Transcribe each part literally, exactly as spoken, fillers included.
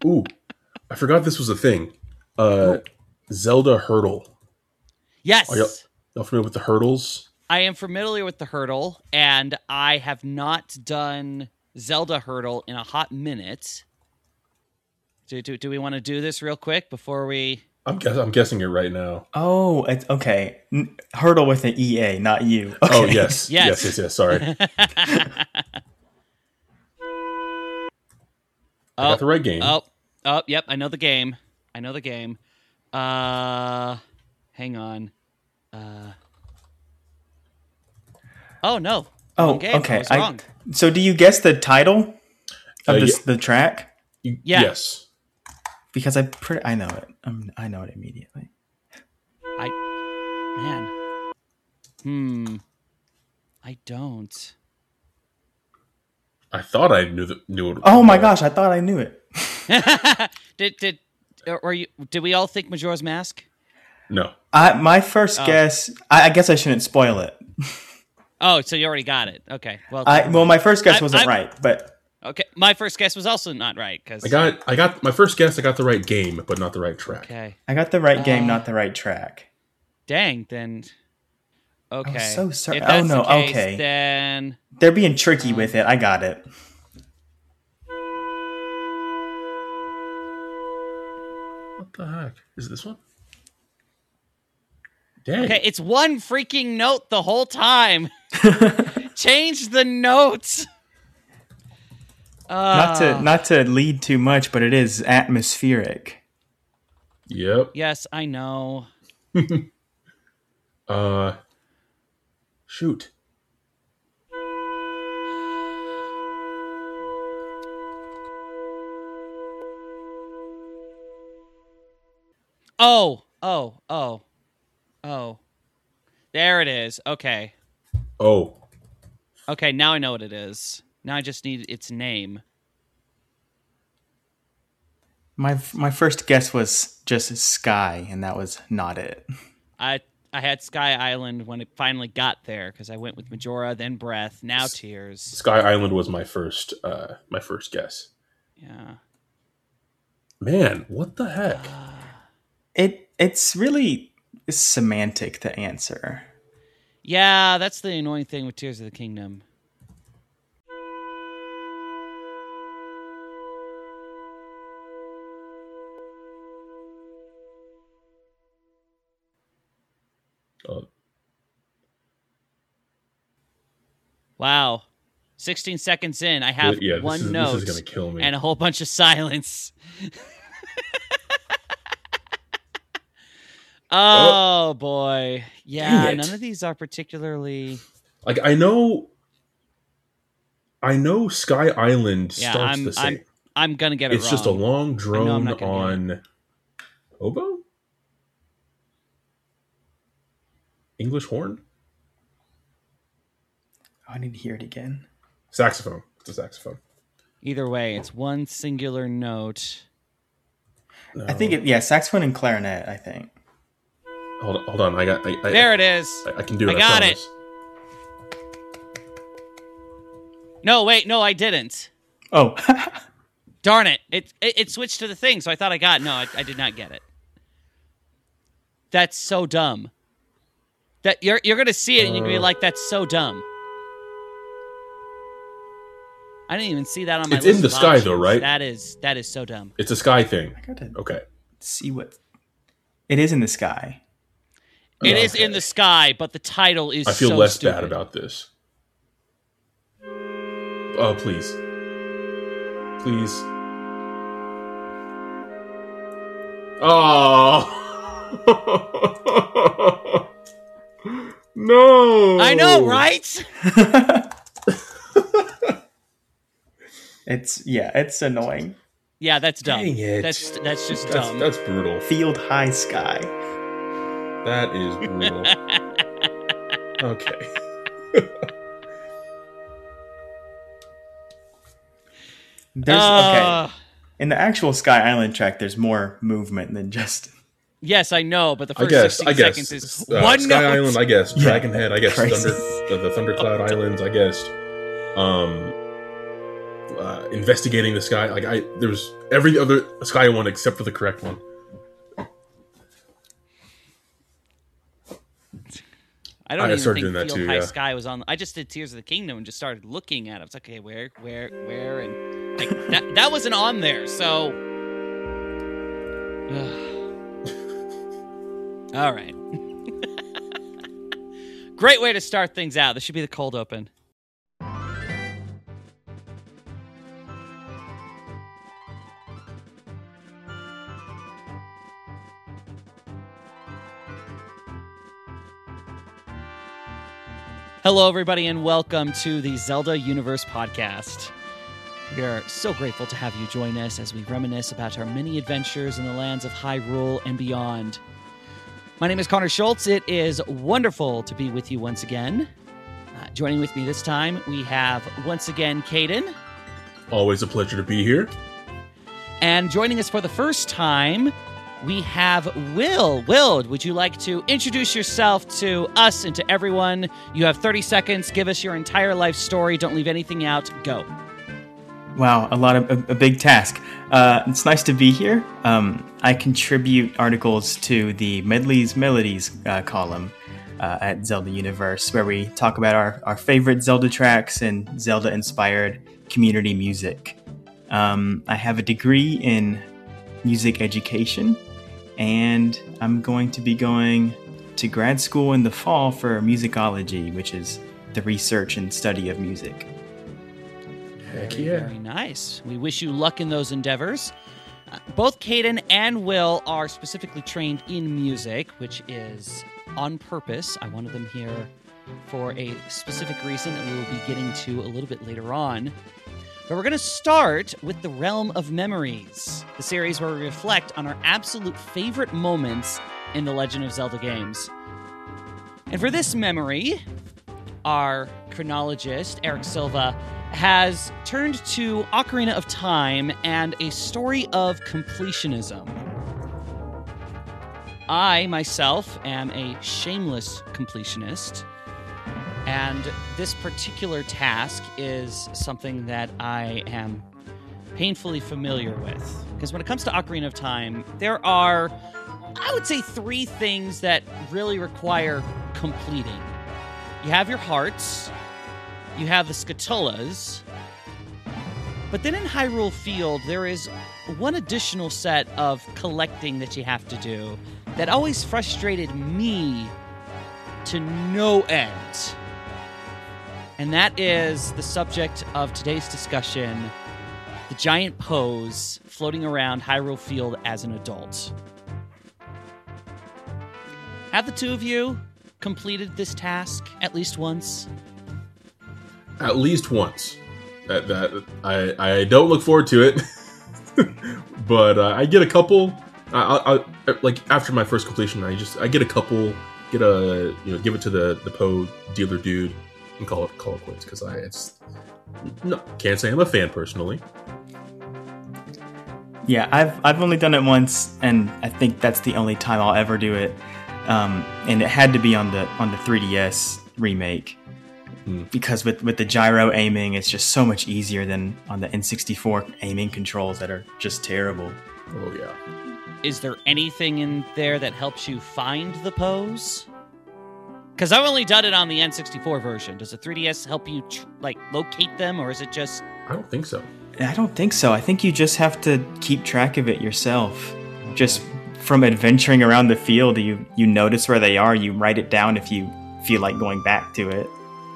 Ooh, I forgot this was a thing. Uh, Zelda Hurdle. Yes. Are y'all, y'all familiar with the hurdles? I am familiar with the hurdle, and I have not done Zelda Hurdle in a hot minute. Do, do, do we want to do this real quick before we... I'm guess, I'm guessing it right now. Oh, it's okay. N- hurdle with an E A, not you. Okay. Oh, yes. Yes. Yes, yes, yes. Sorry. I got the right game. Oh, oh, yep. I know the game. I know the game. Uh, hang on. Uh, oh no. Oh, Wrong game. okay. I was I, wrong. so, do you guess the title of Uh, this, yeah. the track? You- Yeah. Yes. Because I pretty, I know it. Um, I know it immediately. I, man. Hmm. I don't. I thought I knew the, knew it. Oh my gosh! I thought I knew it. did did or you? Did we all think Majora's Mask? No. I my first Oh. guess. I, I guess I shouldn't spoil it. Oh, so you already got it. Okay. Well. I well, my first guess I- wasn't I- right, but Okay. My first guess was also not right because. I got I got my first guess. I got the right game, but not the right track. Okay. I got the right game, Uh, not the right track. Dang. Then. Okay. so sorry. If Oh, that's no, the case, okay. Then. They're being tricky with it. I got it. What the heck is it this one? Dang. Okay, it's one freaking note the whole time. Change the notes. Not Uh, to not to lead too much, but it is atmospheric. Yep. Yes, I know. Uh. Shoot. Oh, oh, oh, oh. There it is. Okay. Oh. Okay, now I know what it is. Now I just need its name. My my first guess was just sky, and that was not it. I I had Sky Island when it finally got there because I went with Majora, then Breath, now Tears. Sky Island was my first. Uh, my first guess. Yeah. Man, what the heck? It it's really semantic, the answer. Yeah, that's the annoying thing with Tears of the Kingdom. Oh, Wow. sixteen seconds in, I have yeah, this one is, note this is gonna kill me. and a whole bunch of silence. Oh, boy. Yeah, Dang it. none of these are particularly... Like I know, I know Sky Island Yeah, starts I'm, the same. I'm, I'm going to get it It's wrong. just a long I'm drone not gonna on oboe, English horn, Oh, I need to hear it again. saxophone. It's a saxophone. Either way, it's one singular note. No. I think it. Yeah, saxophone and clarinet. I think. Hold on, hold on. I got. I, I, There it is. I, I can do it. I got it. promise. No, wait, no, I didn't. Oh, Darn it. It, it. it switched to the thing, so I thought I got it. No, I, I did not get it. That's so dumb. That you're you're gonna see it and you're gonna be Uh. like, that's so dumb. I didn't even see that on my It's list in the of sky, options. though, right? That is that is so dumb. It's a sky thing. I gotta Okay. see what. It is in the sky. It is Okay. in the sky, but the title is I feel so less stupid. bad about this. Oh, please. Please. Oh. No. I know, right? It's yeah, it's annoying. Yeah, that's dumb. Dang it. That's that's just That's, dumb. that's brutal. Field high sky. That is brutal. Okay. There's Uh, okay. In the actual Sky Island track, there's more movement than just. Yes, I know, but the I first guess. sixteen I guess. seconds is Uh, one Sky note. Island. I guess. Yeah. Dragon Head. I guess. Crazy. Thunder. The, the Thundercloud Islands. I guess. Um. uh, investigating the sky. Like I, there was every other sky one except for the correct one. I don't I even started think doing that Field too, High yeah. Sky was on. I just did Tears of the Kingdom and just started looking at it. It's like, okay, where, where, where, and like that that wasn't on there. So, all right. Great way to start things out. This should be the cold open. Hello, everybody, and welcome to the Zelda Universe Podcast. We are so grateful to have you join us as we reminisce about our many adventures in the lands of Hyrule and beyond. My name is Connor Schultz. It is wonderful to be with you once again. Uh, joining with me this time, we have once again Caden. Always a pleasure to be here. And joining us for the first time, we have Will. Will, would you like to introduce yourself to us and to everyone? You have thirty seconds. Give us your entire life story. Don't leave anything out. Go. Wow, a lot of a, a big task. Uh, it's nice to be here. Um, I contribute articles to the Medley's Melodies uh, column uh, at Zelda Universe, where we talk about our, our favorite Zelda tracks and Zelda-inspired community music. Um, I have a degree in music education, and I'm going to be going to grad school in the fall for musicology, which is the research and study of music. Heck Very, yeah. very nice. We wish you luck in those endeavors. Uh, both Caden and Will are specifically trained in music, which is on purpose. I wanted them here for a specific reason that we will be getting to a little bit later on. But we're going to start with the Realm of Memories, the series where we reflect on our absolute favorite moments in the Legend of Zelda games. And for this memory, our chronologist, Eric Silva, has turned to Ocarina of Time and a story of completionism. I, myself, am a shameless completionist, and this particular task is something that I am painfully familiar with. Because when it comes to Ocarina of Time, there are, I would say, three things that really require completing. You have your hearts, you have the Scatullas, but then in Hyrule Field, there is one additional set of collecting that you have to do that always frustrated me to no end. And that is the subject of today's discussion, the giant pose floating around Hyrule Field as an adult. Have the two of you completed this task at least once? At least once. That, that I I don't look forward to it, but uh, I get a couple. I, I, I like after my first completion, I just I get a couple. Get a you know give it to the the Poe dealer dude. And call it call it quits because I it's no can't say I'm a fan personally. Yeah, I've I've only done it once, and I think that's the only time I'll ever do it. Um, and it had to be on the on the three D S remake, mm. because with, with the gyro aiming, it's just so much easier than on the N sixty-four aiming controls that are just terrible. Oh yeah. Is there anything in there that helps you find the pose? Because I've only done it on the N sixty-four version. Does the three D S help you tr- like locate them, or is it just? I don't think so. I don't think so. I think you just have to keep track of it yourself. Just from adventuring around the field, you you notice where they are. You write it down if you feel like going back to it.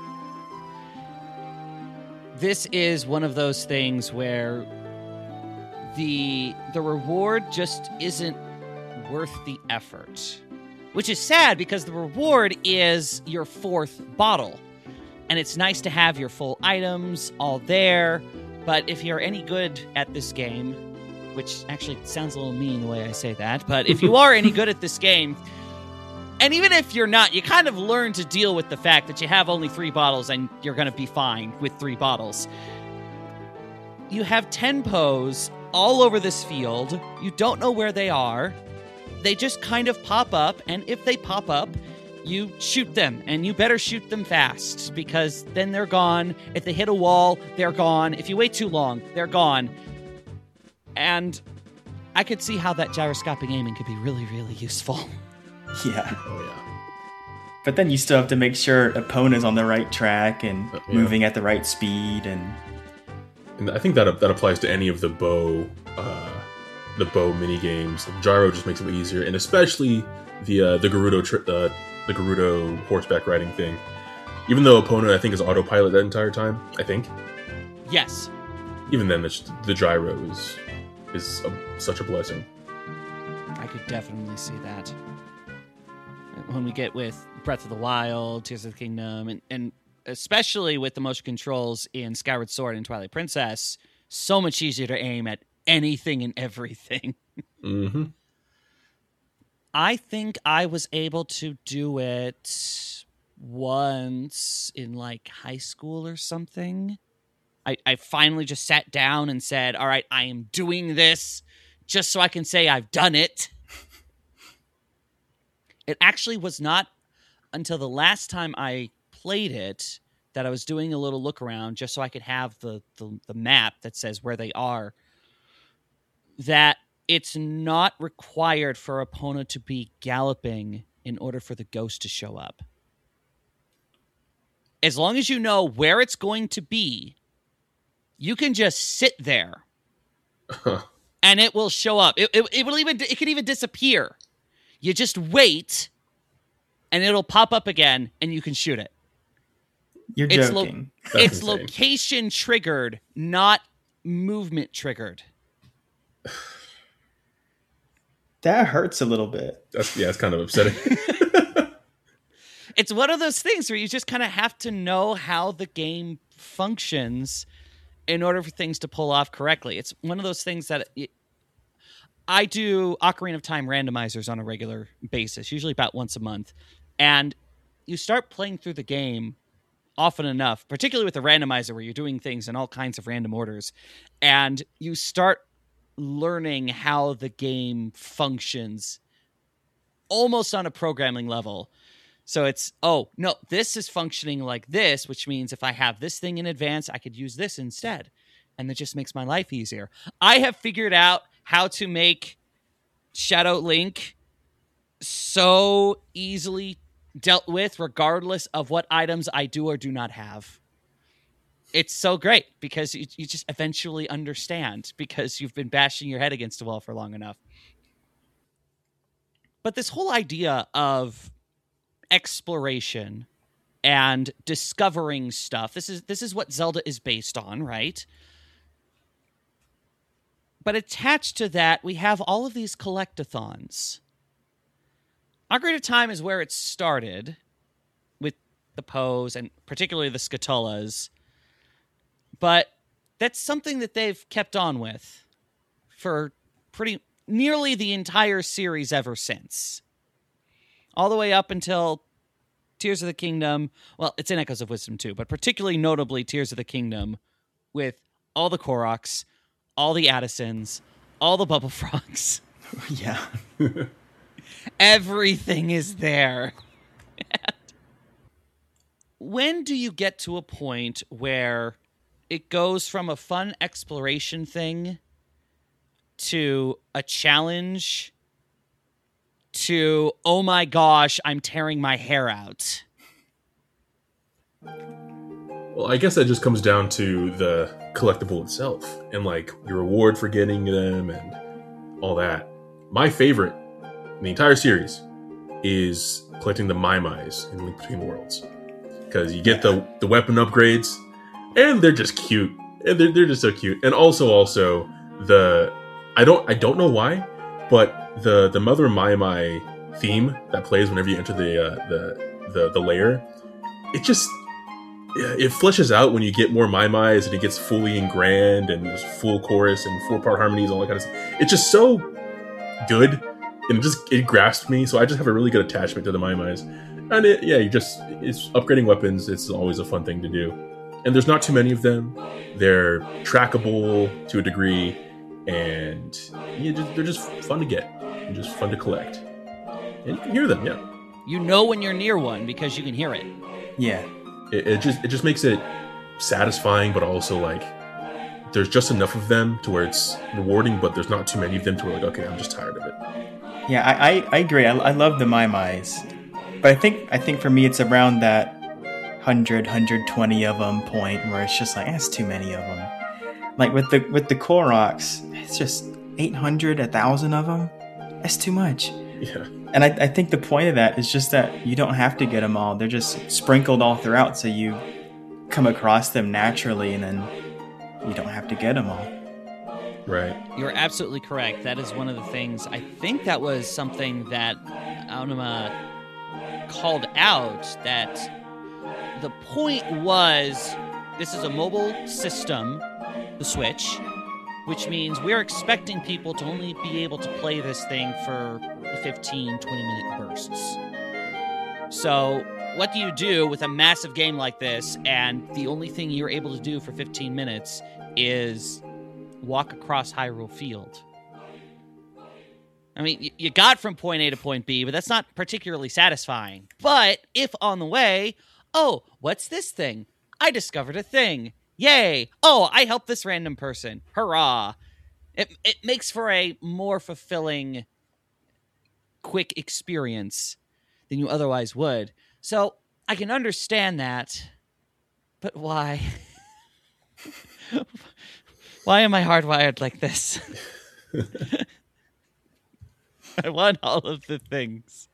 This is one of those things where the the reward just isn't worth the effort. Which is sad because the reward is your fourth bottle. And it's nice to have your full items all there. But if you're any good at this game, which actually sounds a little mean the way I say that, but if you are any good at this game, and even if you're not, you kind of learn to deal with the fact that you have only three bottles and you're going to be fine with three bottles. You have ten Poes all over this field. You don't know where they are. They just kind of pop up, and if they pop up, you shoot them, and you better shoot them fast, because then they're gone. If they hit a wall, they're gone. If you wait too long, they're gone. And I could see how that gyroscopic aiming could be really, really useful. Yeah. Oh, yeah. But then you still have to make sure opponent's on the right track and Uh, yeah. moving at the right speed, and And I think that that applies to any of the bow, uh, the bow mini games. The gyro just makes it easier, and especially the uh, the Gerudo tri- uh, the Gerudo horseback riding thing. Even though opponent I think is autopilot that entire time, I think. Yes. Even then, the, the gyro is is a, such a blessing. I could definitely see that. When we get with Breath of the Wild, Tears of the Kingdom, and, and especially with the motion controls in Skyward Sword and Twilight Princess, so much easier to aim at anything and everything. Mm-hmm. I think I was able to do it once in like high school or something. I, I finally just sat down and said, all right, I am doing this just so I can say I've done it. It actually was not until the last time I played it that I was doing a little look around just so I could have the, the, the map that says where they are, that it's not required for opponent to be galloping in order for the ghost to show up. As long as you know where it's going to be, you can just sit there and it will show up. It, it, it will even, it could even disappear. You just wait, and it'll pop up again, and you can shoot it. you're It's, lo- joking. That's it's insane. location triggered, not movement triggered. That hurts a little bit. That's yeah, it's kind of upsetting. It's one of those things where you just kind of have to know how the game functions in order for things to pull off correctly. It's one of those things that it, I do Ocarina of Time randomizers on a regular basis, usually about once a month. And you start playing through the game often enough, particularly with a randomizer where you're doing things in all kinds of random orders, and you start learning how the game functions almost on a programming level. So it's, oh, no, this is functioning like this, which means if I have this thing in advance, I could use this instead. And that just makes my life easier. I have figured out how to make Shadow Link so easily dealt with, regardless of what items I do or do not have. It's so great because you, you just eventually understand because you've been bashing your head against a wall for long enough. But this whole idea of exploration and discovering stuff, this is this is what Zelda is based on, right? But attached to that, we have all of these collectathons. Ocarina of Time is where it started with the Poes and particularly the Scatullas. But that's something that they've kept on with for pretty nearly the entire series ever since. All the way up until Tears of the Kingdom. Well, it's in Echoes of Wisdom too, but particularly notably Tears of the Kingdom with all the Koroks, all the Addisons, all the Bubble Frogs. Yeah. Everything is there. When do you get to a point where it goes from a fun exploration thing to a challenge to, oh my gosh, I'm tearing my hair out? Well, I guess that just comes down to the collectible itself and like your reward for getting them and all that. My favorite in the entire series is collecting the Mai-Mais in Link Between Worlds, because you get the the weapon upgrades and they're just cute and they're, they're just so cute. And also also the I don't I don't know why, but the the Mother Mai-Mai theme that plays whenever you enter the uh, the the the lair, it just it fleshes out when you get more Mai-Mais and it gets fully and grand and there's full chorus and four part harmonies, all that kind of stuff. It's just so good and it just it grasped me. So I just have a really good attachment to the Mai-Mais. And it, yeah, you just it's upgrading weapons. It's always a fun thing to do. And there's not too many of them. They're trackable to a degree, and yeah, just, they're just fun to get and just fun to collect. And you can hear them, yeah. You know when you're near one because you can hear it. Yeah. It, it just it just makes it satisfying, but also like there's just enough of them to where it's rewarding, but there's not too many of them to where like, okay, I'm just tired of it. Yeah, I, I, I agree. I, I love the My Mi's. But I think I think for me it's around that one hundred, one hundred twenty of them point where it's just like, that's too many of them. Like with the with the Koroks, it's just eight hundred, one thousand of them. That's too much. Yeah. And I, I think the point of that is just that you don't have to get them all. They're just sprinkled all throughout, so you come across them naturally, and then you don't have to get them all. Right. You're absolutely correct. That is one of the things. I think that was something that Aonuma called out, that the point was this is a mobile system, the Switch, which means we're expecting people to only be able to play this thing for fifteen, twenty minute bursts. So what do you do with a massive game like this, and the only thing you're able to do for fifteen minutes is walk across Hyrule Field? I mean, you got from point A to point B, but that's not particularly satisfying. But if on the way, oh, what's this thing? I discovered a thing. Yay! Oh, I helped this random person. Hurrah! It it makes for a more fulfilling, quick experience than you otherwise would. So I can understand that, but why? Why am I hardwired like this? I want all of the things.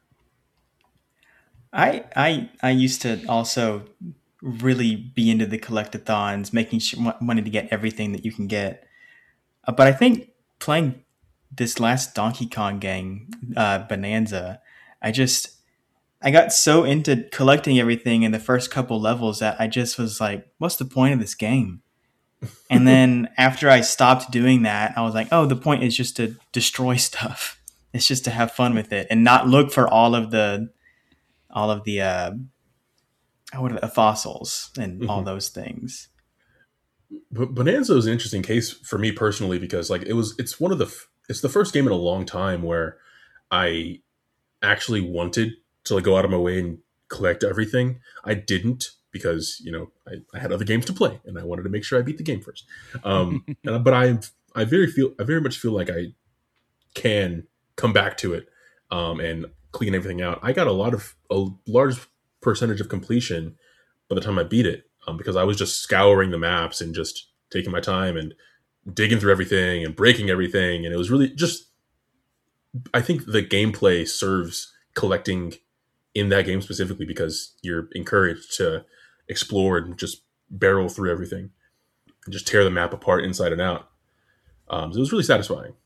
I I I used to also really be into the collectathons, making sure wanting to get everything that you can get. Uh, but I think playing this last Donkey Kong game, uh, Bonanza, I just I got so into collecting everything in the first couple levels that I just was like, what's the point of this game? And then after I stopped doing that, I was like, oh, the point is just to destroy stuff. It's just to have fun with it and not look for all of the, all of the, uh, what are the fossils and mm-hmm. all those things. But Bonanza is an interesting case for me personally because like it was, it's one of the, it's the first game in a long time where I actually wanted to like go out of my way and collect everything. I didn't because, you know, I, I had other games to play and I wanted to make sure I beat the game first. Um, and, but I, I very feel, I very much feel like I can come back to it um, and clean everything out. I got a lot of a large percentage of completion by the time I beat it um, because I was just scouring the maps and just taking my time and digging through everything and breaking everything. And it was really just, I think the gameplay serves collecting in that game specifically because you're encouraged to explore and just barrel through everything and just tear the map apart inside and out. Um, so it was really satisfying.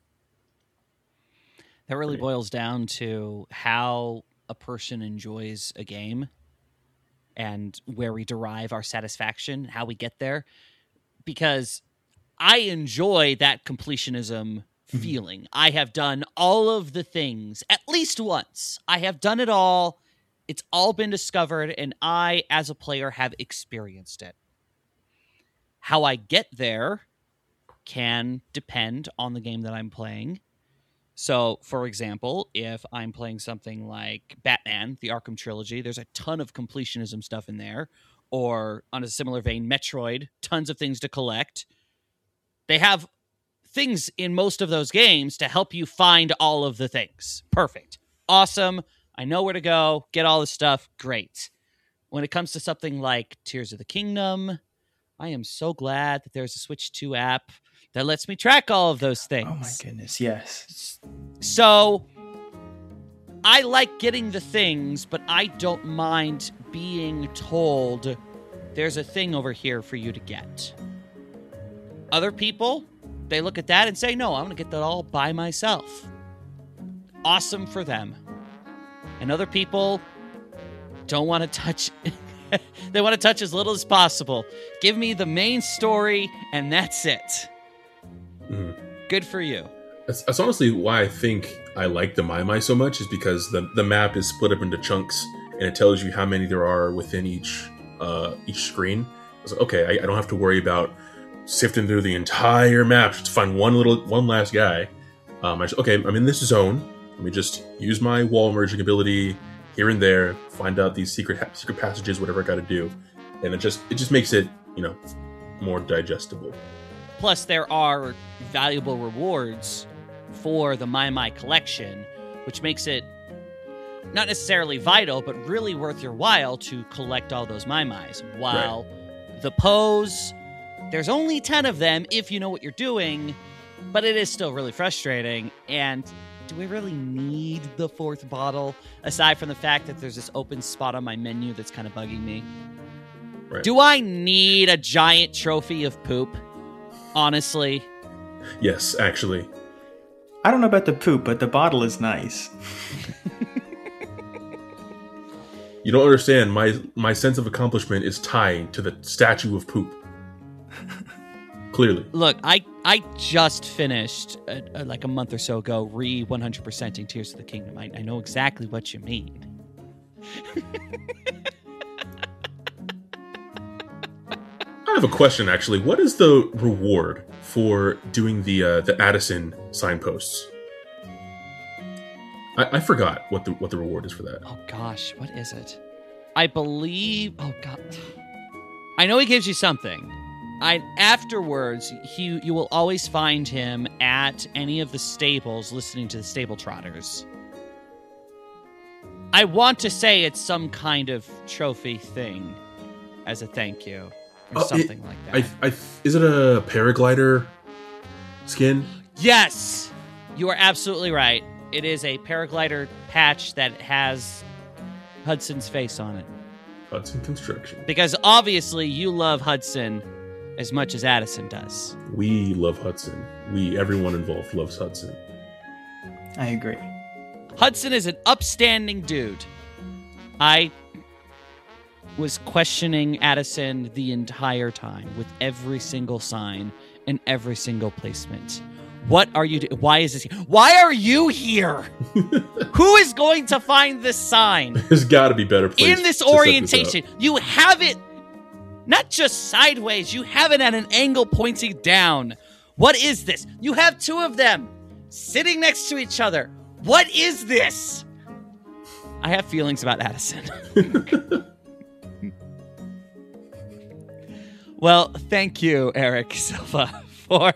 That really boils down to how a person enjoys a game and where we derive our satisfaction, how we get there. Because I enjoy that completionism feeling. Mm-hmm. I have done all of the things at least once. I have done it all. It's all been discovered, and I, as a player, have experienced it. How I get there can depend on the game that I'm playing. So, for example, if I'm playing something like Batman, the Arkham Trilogy, there's a ton of completionism stuff in there. Or, on a similar vein, Metroid, tons of things to collect. They have things in most of those games to help you find all of the things. Perfect. Awesome. I know where to go. Get all this stuff. Great. When it comes to something like Tears of the Kingdom, I am so glad that there's a Switch two app that lets me track all of those things. Oh my goodness, yes. So, I like getting the things, but I don't mind being told there's a thing over here for you to get. Other people, they look at that and say, no, I'm going to get that all by myself. Awesome for them. And other people don't want to touch... they want to touch as little as possible. Give me the main story, and that's it. Mm-hmm. Good for you. That's, that's honestly why I think I like the My My so much, is because the, the map is split up into chunks, and it tells you how many there are within each uh, each screen. It's like, okay, I, I don't have to worry about sifting through the entire map to find one little one last guy. Um, I just, okay, I'm in this zone. Let me just use my wall merging ability, here and there, find out these secret secret passages, whatever I got to do, and it just it just makes it, you know, more digestible. Plus, there are valuable rewards for the My My collection, which makes it not necessarily vital, but really worth your while to collect all those My Mys. While right. the Poes, there's only ten of them if you know what you're doing, but it is still really frustrating. And do we really need the fourth bottle, aside from the fact that there's this open spot on my menu that's kind of bugging me? Right. Do I need a giant trophy of poop? Honestly? Yes, actually. I don't know about the poop, but the bottle is nice. You don't understand. My my sense of accomplishment is tied to the statue of poop. Clearly. Look, I, I just finished, uh, uh, like a month or so ago, re one hundred percenting Tears of the Kingdom. I, I know exactly what you mean. I have a question, actually. What is the reward for doing the uh, the Addison signposts? I, I forgot what the what the reward is for that. Oh gosh, what is it? I believe. Oh god, I know he gives you something. I afterwards, he you will always find him at any of the stables, listening to the stable trotters. I want to say it's some kind of trophy thing, as a thank you, or uh, something it, like that. I, I, is it a paraglider skin? Yes, you are absolutely right. It is a paraglider patch that has Hudson's face on it. Hudson Construction. Because obviously you love Hudson as much as Addison does. We love Hudson. We, everyone involved, loves Hudson. I agree. Hudson is an upstanding dude. I was questioning Addison the entire time with every single sign and every single placement. What are you doing? Why is this here? Why are you here? Who is going to find this sign? There's got to be better places in this to set orientation. This you have it not just sideways, you have it at an angle pointing down. What is this? You have two of them sitting next to each other. What is this? I have feelings about Addison. Well, thank you, Eric Silva, for...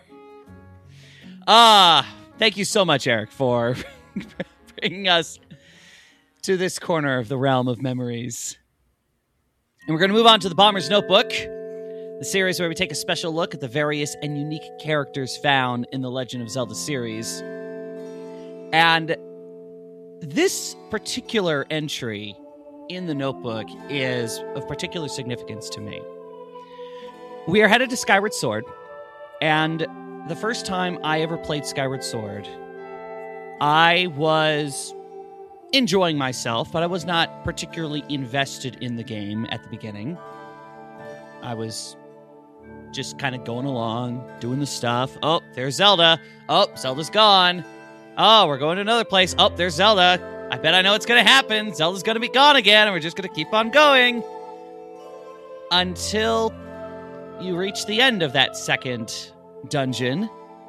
Ah, thank you so much, Eric, for bringing us to this corner of the realm of memories. And we're going to move on to the Bomber's Notebook, the series where we take a special look at the various and unique characters found in the Legend of Zelda series. And this particular entry in the notebook is of particular significance to me. We are headed to Skyward Sword, and the first time I ever played Skyward Sword, I was enjoying myself, but I was not particularly invested in the game at the beginning. I was just kind of going along, doing the stuff. Oh, there's Zelda. Oh, Zelda's gone. Oh, we're going to another place. Oh, there's Zelda. I bet I know what's going to happen. Zelda's going to be gone again, and we're just going to keep on going. Until you reach the end of that second dungeon,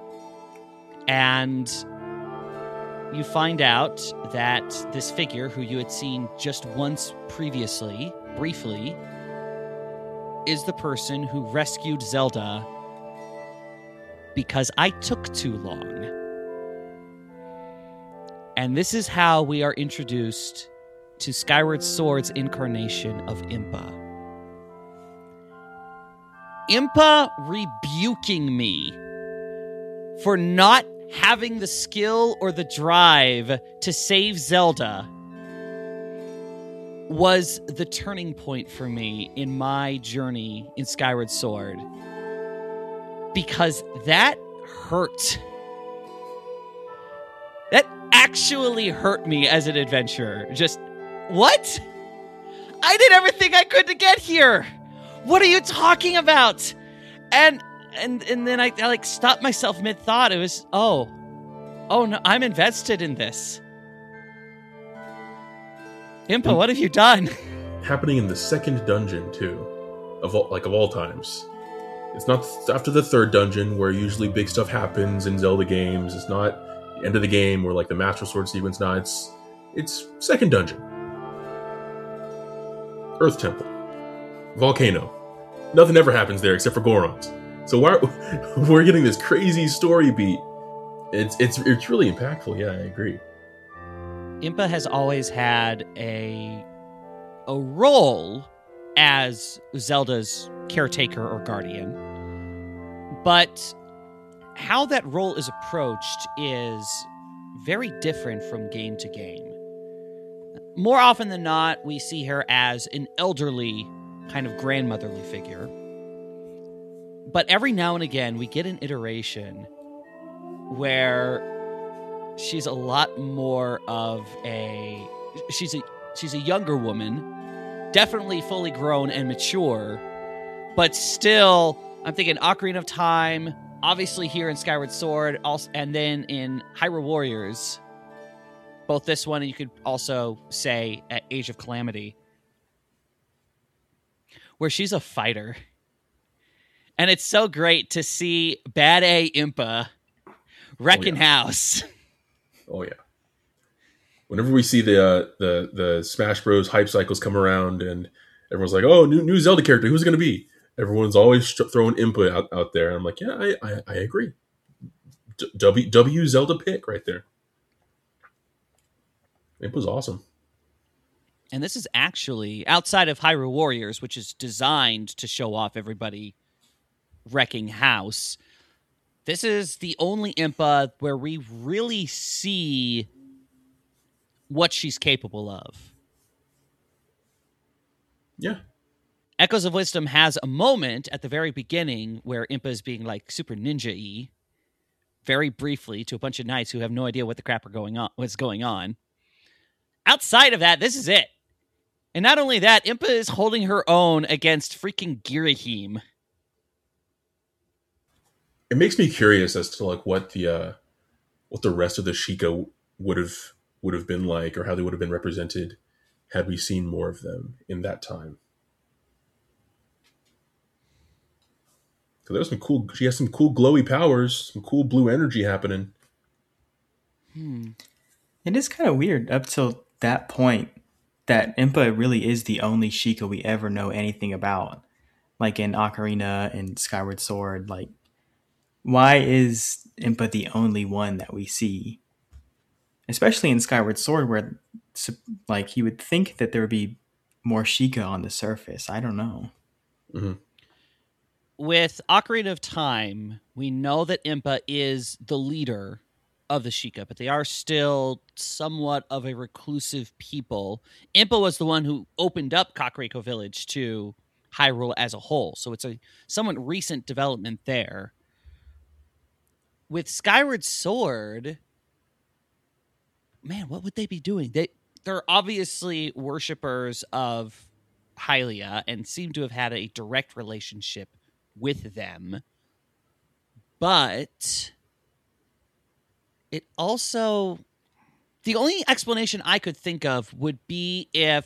and you find out that this figure, who you had seen just once previously, briefly, is the person who rescued Zelda because I took too long. And this is how we are introduced to Skyward Sword's incarnation of Impa. Impa rebuking me for not having the skill or the drive to save Zelda was the turning point for me in my journey in Skyward Sword. Because that hurt. That actually hurt me as an adventurer. Just, what? I did everything I could to get here. What are you talking about? And and and then I, I like stopped myself mid-thought. It was, oh, oh no, I'm invested in this. Impa, what have you done? Happening in the second dungeon too, of all, like of all times. It's not after the third dungeon where usually big stuff happens in Zelda games. It's not the end of the game where like the Master Sword sequence. No, it's it's second dungeon. Earth Temple, volcano. Nothing ever happens there except for Gorons. So why we're getting this crazy story beat? It's it's it's really impactful. Yeah, I agree. Impa has always had a a role as Zelda's caretaker or guardian, but how that role is approached is very different from game to game. More often than not, we see her as an elderly, kind of grandmotherly figure. But every now and again, we get an iteration where she's a lot more of a... She's a, she's a younger woman, definitely fully grown and mature, but still, I'm thinking Ocarina of Time, obviously here in Skyward Sword, also, and then in Hyrule Warriors, both this one and you could also say at Age of Calamity, where she's a fighter. And it's so great to see Bad A Impa wrecking oh, yeah. house. Oh, yeah. Whenever we see the, uh, the the Smash Bros. Hype cycles come around and everyone's like, oh, new new Zelda character, who's it going to be? Everyone's always throwing Impa out, out there. And I'm like, yeah, I, I, I agree. D- w, w Zelda pick right there. Impa's awesome. And this is actually, outside of Hyrule Warriors, which is designed to show off everybody wrecking house, this is the only Impa where we really see what she's capable of. Yeah. Echoes of Wisdom has a moment at the very beginning where Impa is being like super ninja-y, very briefly, to a bunch of knights who have no idea what the crap are going on, what's going on. Outside of that, this is it. And not only that, Impa is holding her own against freaking Girahim. It makes me curious as to like what the uh, what the rest of the Sheikah would have would have been like, or how they would have been represented had we seen more of them in that time. So there's some cool. She has some cool glowy powers, some cool blue energy happening. Hmm. It is kind of weird up till that point that Impa really is the only Sheikah we ever know anything about. Like in Ocarina and Skyward Sword, like why is Impa the only one that we see? Especially in Skyward Sword, where like you would think that there would be more Sheikah on the surface. I don't know. Mm-hmm. With Ocarina of Time, we know that Impa is the leader of the Sheikah, but they are still somewhat of a reclusive people. Impa was the one who opened up Kakariko Village to Hyrule as a whole, so it's a somewhat recent development there. With Skyward Sword, man, what would they be doing? They, they're obviously worshippers of Hylia and seem to have had a direct relationship with them. But it also... The only explanation I could think of would be if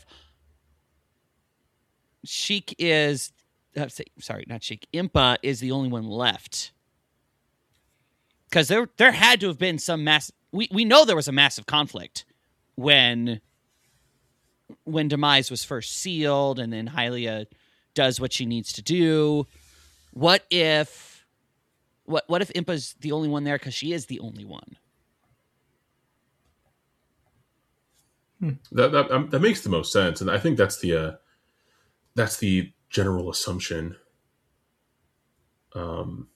Sheik is... Uh, sorry, not Sheik. Impa is the only one left. Because there there had to have been some mass... We, we know there was a massive conflict when when Demise was first sealed and then Hylia does what she needs to do. What if what what if Impa's the only one there because she is the only one? Hmm. That, that um, that makes the most sense, and I think that's the uh, that's the general assumption. Um.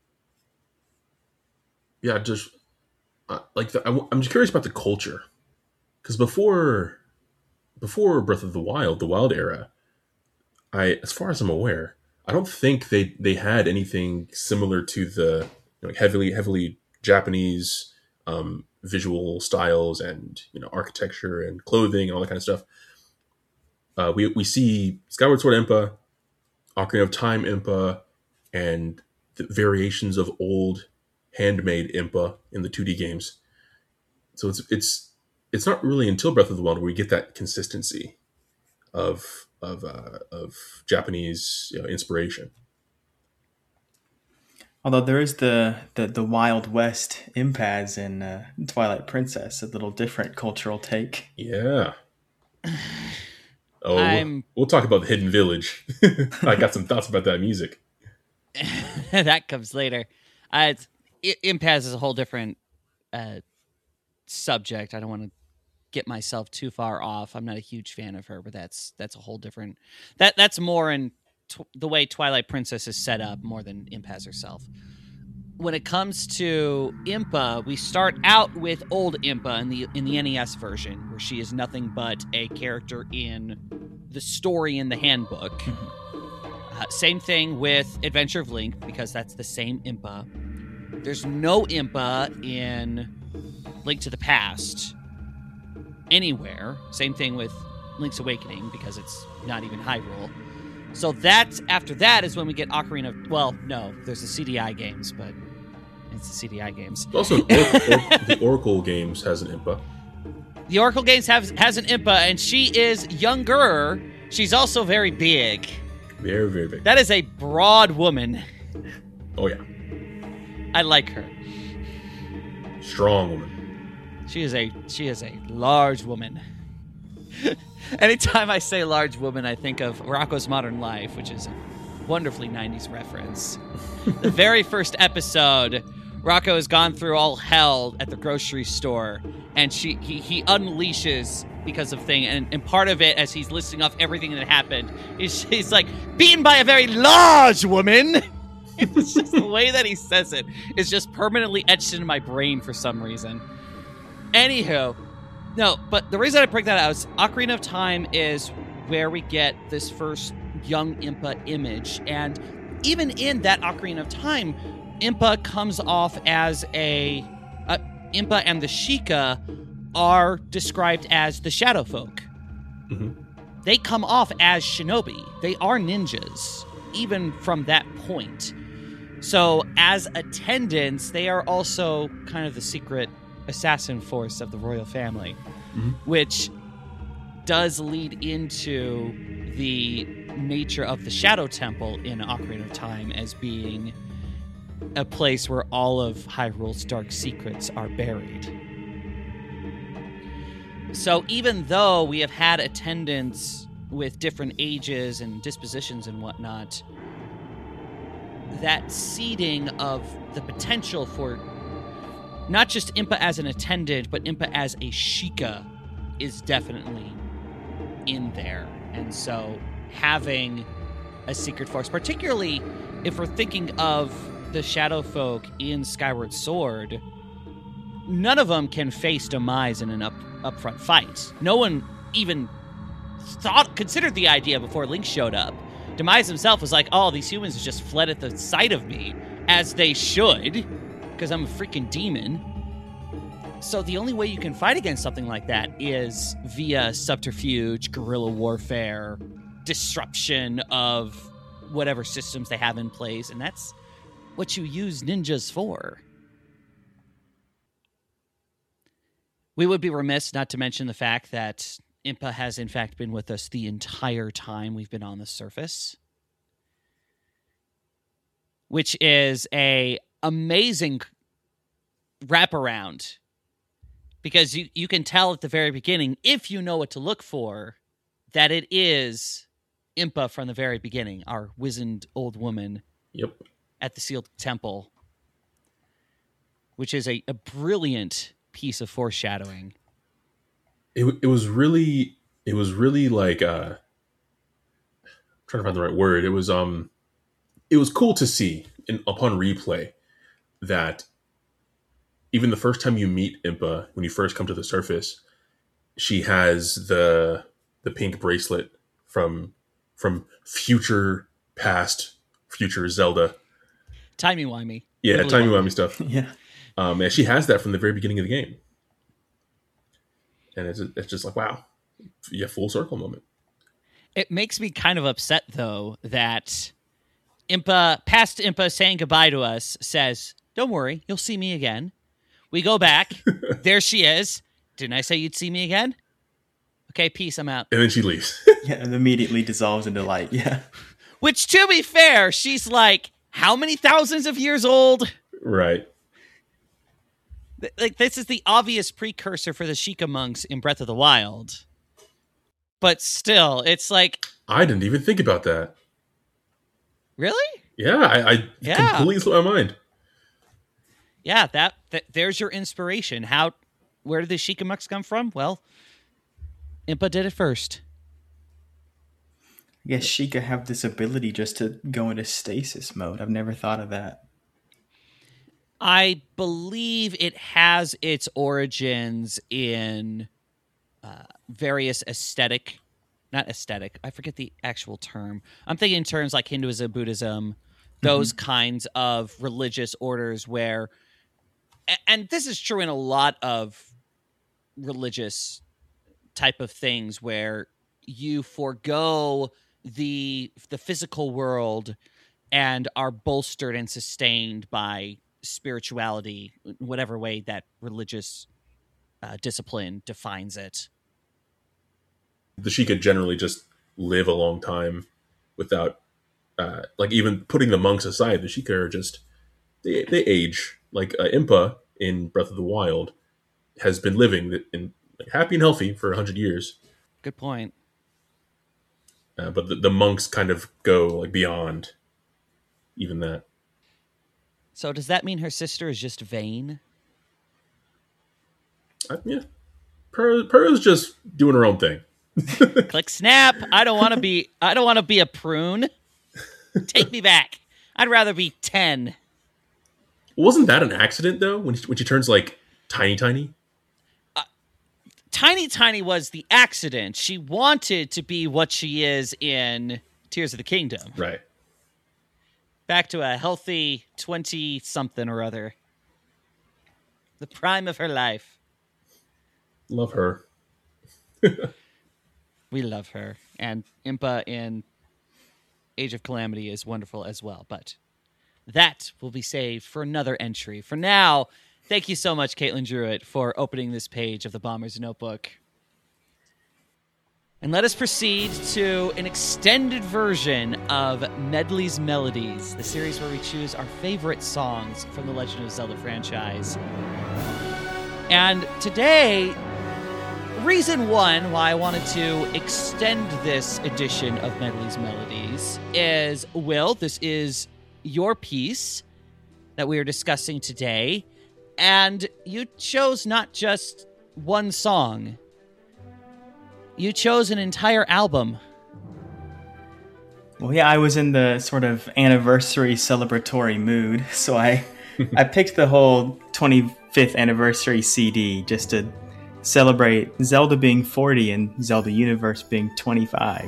Yeah, just uh, like the, I, I'm just curious about the culture, because before before Breath of the Wild, the Wild era, I, as far as I'm aware, I don't think they they had anything similar to the you know, heavily heavily Japanese um, visual styles and you know architecture and clothing and all that kind of stuff. Uh, we we see Skyward Sword Impa, Ocarina of Time Impa, and the variations of old handmade Impa in the two D games. So it's it's it's not really until Breath of the Wild where we get that consistency of of uh, of Japanese you know, inspiration. Although there is the the, the Wild West Impas in uh, Twilight Princess, a little different cultural take. Yeah. Oh, I'm... we'll talk about the Hidden Village. I got some thoughts about that music. That comes later. Uh, it's, Impaz is a whole different uh, subject. I don't want to get myself too far off. I'm not a huge fan of her, but that's that's a whole different. That that's more in tw- the way Twilight Princess is set up more than Impaz herself. When it comes to Impa, we start out with old Impa in the in the N E S version, where she is nothing but a character in the story in the handbook. Uh, same thing with Adventure of Link, because that's the same Impa. There's no Impa in Link to the Past anywhere. Same thing with Link's Awakening, because it's not even Hyrule. So that's, after that is when we get Ocarina of... Well, no, there's the C D I games, but it's the C D I games. Also, or, or, the Oracle games has an Impa. The Oracle games have, has an Impa, and she is younger. She's also very big. Very, very big. That is a broad woman. Oh, yeah. I like her. Strong woman. She is a she is a large woman. Anytime I say large woman, I think of Rocko's Modern Life, which is a wonderfully nineties reference. The very first episode, Rocko has gone through all hell at the grocery store, and she he, he unleashes because of thing, and, and part of it, as he's listing off everything that happened, is he's like, beaten by a very large woman. It's just the way that he says it is just permanently etched into my brain for some reason. Anywho, no, but the reason I bring that out is Ocarina of Time is where we get this first young Impa image, and even in that Ocarina of Time, Impa comes off as a... Uh, Impa and the Sheikah are described as the Shadow Folk. Mm-hmm. They come off as shinobi. They are ninjas, even from that point. So, as attendants, they are also kind of the secret assassin force of the royal family, mm-hmm. which does lead into the nature of the Shadow Temple in Ocarina of Time as being a place where all of Hyrule's dark secrets are buried. So even though we have had attendants with different ages and dispositions and whatnot, that seeding of the potential for not just Impa as an attendant, but Impa as a Sheikah is definitely in there. And so having a secret force, particularly if we're thinking of the Shadow Folk in Skyward Sword, none of them can face Demise in an up upfront fight. No one even thought considered the idea before Link showed up. Demise himself was like, oh, these humans just fled at the sight of me, as they should, because I'm a freaking demon. So the only way you can fight against something like that is via subterfuge, guerrilla warfare, disruption of whatever systems they have in place, and that's what you use ninjas for. We would be remiss not to mention the fact that Impa has in fact been with us the entire time we've been on the surface, which is a amazing wraparound, because you, you can tell at the very beginning, if you know what to look for, that it is Impa from the very beginning, our wizened old woman. Yep. At the Sealed Temple, which is a, a brilliant piece of foreshadowing. It it was really it was really like uh I'm trying to find the right word. It was um it was cool to see in, upon replay that even the first time you meet Impa, when you first come to the surface, she has the the pink bracelet from from future past future Zelda. Timey-wimey. Yeah, timey-wimey stuff. Yeah. Um, and she has that from the very beginning of the game. And it's it's just like, wow. Yeah, full circle moment. It makes me kind of upset, though, that Impa, past Impa saying goodbye to us, says, don't worry, you'll see me again. We go back. There she is. Didn't I say you'd see me again? Okay, peace, I'm out. And then she leaves. Yeah, and immediately dissolves into light. Yeah. Which, to be fair, she's like, how many thousands of years old? Right. Like, this is the obvious precursor for the Sheikah monks in Breath of the Wild. but still, it's like... I didn't even think about that. Really? Yeah, I, I yeah. completely slipped my mind. Yeah, that, that there's your inspiration. How, where did the Shikamuks come from? Well, Impa did it first. I guess Sheikah have this ability just to go into stasis mode. I've never thought of that. I believe it has its origins in uh, various aesthetic, not aesthetic, I forget the actual term. I'm thinking in terms like Hinduism, Buddhism, those mm-hmm. kinds of religious orders where, and this is true in a lot of religious type of things where you forego the the physical world and are bolstered and sustained by spirituality, whatever way that religious uh, discipline defines it. The Sheikah generally just live a long time without, uh, like even putting the monks aside, the Sheikah are just, they, they age. Like uh, Impa in Breath of the Wild has been living in like, happy and healthy for a hundred years. Good point. Uh, but the, the monks kind of go like beyond even that. So does that mean her sister is just vain? Uh, yeah. Per, Per's just doing her own thing. Click snap. I don't want to be I don't want to be a prune. Take me back. I'd rather be ten. Wasn't that an accident though? When she, when she turns like tiny tiny? Uh, tiny tiny was the accident. She wanted to be what she is in Tears of the Kingdom. Right. Back to a healthy twenty something or other. The prime of her life. Love her. We love her. And Impa in Age of Calamity is wonderful as well. But that will be saved for another entry. For now, thank you so much, Caitlin Druitt, for opening this page of the Bomber's Notebook. And let us proceed to an extended version of Medley's Melodies, the series where we choose our favorite songs from the Legend of Zelda franchise. And today, reason one why I wanted to extend this edition of Medley's Melodies is, Will, this is your piece that we are discussing today, and you chose not just one song. You chose an entire album. Well, yeah, I was in the sort of anniversary celebratory mood, so I I picked the whole twenty-fifth anniversary C D just to celebrate Zelda being forty and Zelda Universe being twenty-five.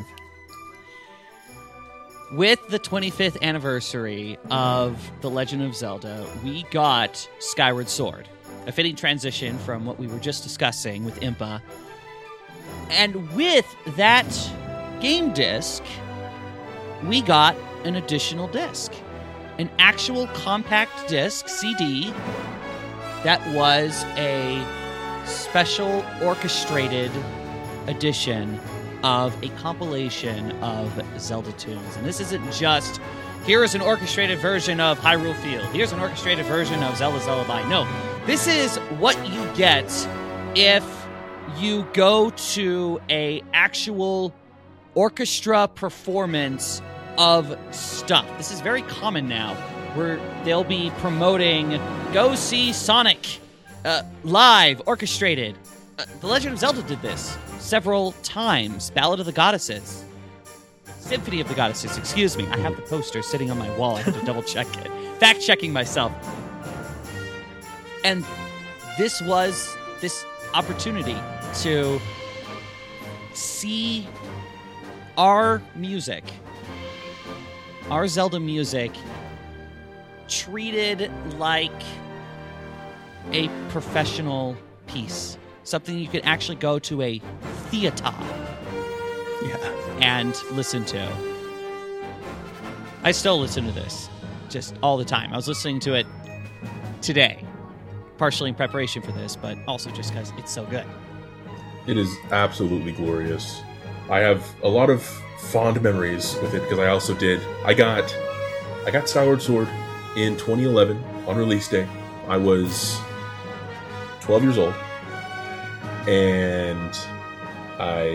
With the twenty-fifth anniversary of The Legend of Zelda, we got Skyward Sword, a fitting transition from what we were just discussing with Impa. And with that game disc, we got an additional disc, an actual compact disc, C D, that was a special orchestrated edition of a compilation of Zelda tunes. And this isn't just, here is an orchestrated version of Hyrule Field, here's an orchestrated version of Zelda's Lullaby. No, this is what you get if you go to a actual orchestra performance of stuff. This is very common now, where they'll be promoting, go see Sonic uh, live, orchestrated. Uh, the Legend of Zelda did this several times. Ballad of the Goddesses. Symphony of the Goddesses, excuse me. I have the poster sitting on my wall. I have to double check it. Fact-checking myself. And this was this opportunity to see our music, our Zelda music, treated like a professional piece. Something you could actually go to a theater yeah. and listen to. I still listen to this just all the time. I was listening to it today, partially in preparation for this, but also just because it's so good. It is absolutely glorious. I have a lot of fond memories with it because I also did. I got, I got Skyward Sword in twenty eleven on release day. I was twelve years old, and I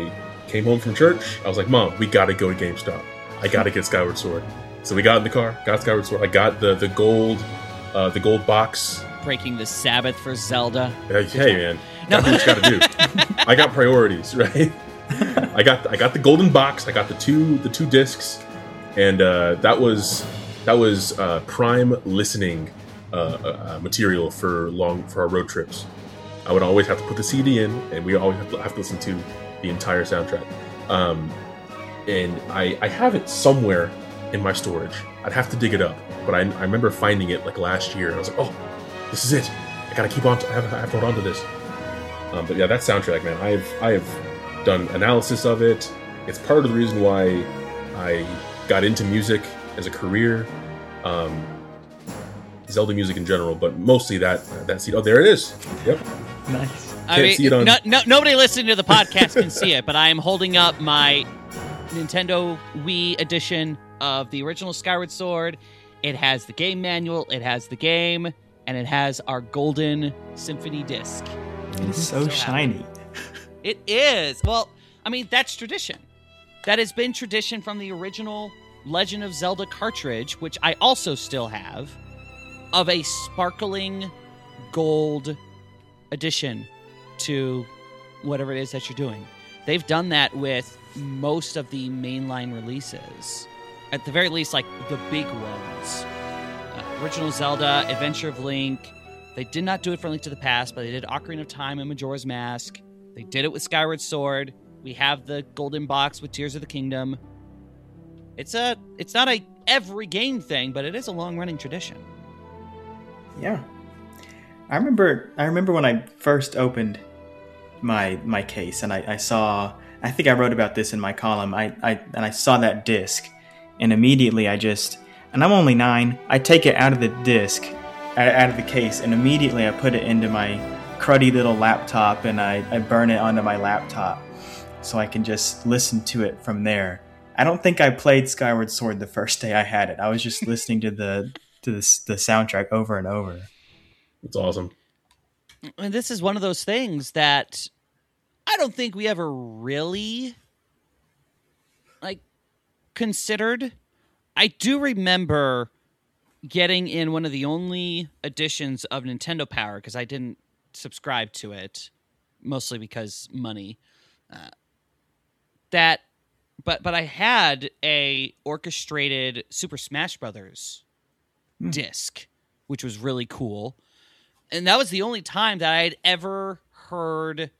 came home from church. I was like, Mom, we gotta go to GameStop. I gotta get Skyward Sword. So we got in the car, got Skyward Sword. I got the the gold, uh, the gold box. Breaking the Sabbath for Zelda. Uh, hey man, no. That's what you gotta do. I got priorities, right? I got I got the golden box. I got the two the two discs, and uh, that was that was uh, prime listening uh, uh, material for long for our road trips. I would always have to put the C D in, and we always have to, have to listen to the entire soundtrack. Um, and I I have it somewhere in my storage. I'd have to dig it up, but I, I remember finding it like last year. And I was like, oh, this is it. I gotta keep on. To, I, have, I have to hold on to this. Um, but yeah, that soundtrack, man. I've I have done analysis of it. It's part of the reason why I got into music as a career. Um, Zelda music in general, but mostly that that C D. Oh, there it is. Yep. Nice. I Can't mean, see it on- no, no, nobody listening to the podcast can see it, but I am holding up my Nintendo Wii edition of the original Skyward Sword. It has the game manual, it has the game, and it has our golden Symphony disc. It's so So shiny. It is. Well, I mean, that's tradition. That has been tradition from the original Legend of Zelda cartridge, which I also still have, of a sparkling gold addition to whatever it is that you're doing. They've done that with most of the mainline releases. At the very least, like the big ones. Uh, original Zelda, Adventure of Link. They did not do it for Link to the Past, but they did Ocarina of Time and Majora's Mask. They did it with Skyward Sword. We have the golden box with Tears of the Kingdom. It's a it's not a every game thing, but it is a long-running tradition. Yeah. I remember I remember when I first opened my my case and I, I saw I think I wrote about this in my column. I, I and I saw that disc and immediately I just and I'm only nine, I take it out of the disc, out of the case, and immediately I put it into my cruddy little laptop and I, I burn it onto my laptop so I can just listen to it from there. I don't think I played Skyward Sword the first day I had it. I was just listening to the to the, the soundtrack over and over. It's awesome. And this is one of those things that I don't think we ever really like considered. I do remember getting in one of the only editions of Nintendo Power because I didn't subscribe to it, mostly because money. Uh, that, but but I had a orchestrated Super Smash Brothers mm. disc, which was really cool. And that was the only time that I had ever heard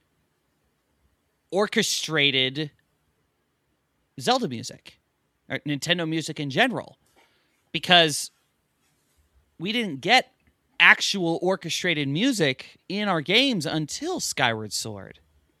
orchestrated Zelda music, or Nintendo music in general, because we didn't get actual orchestrated music in our games until Skyward Sword.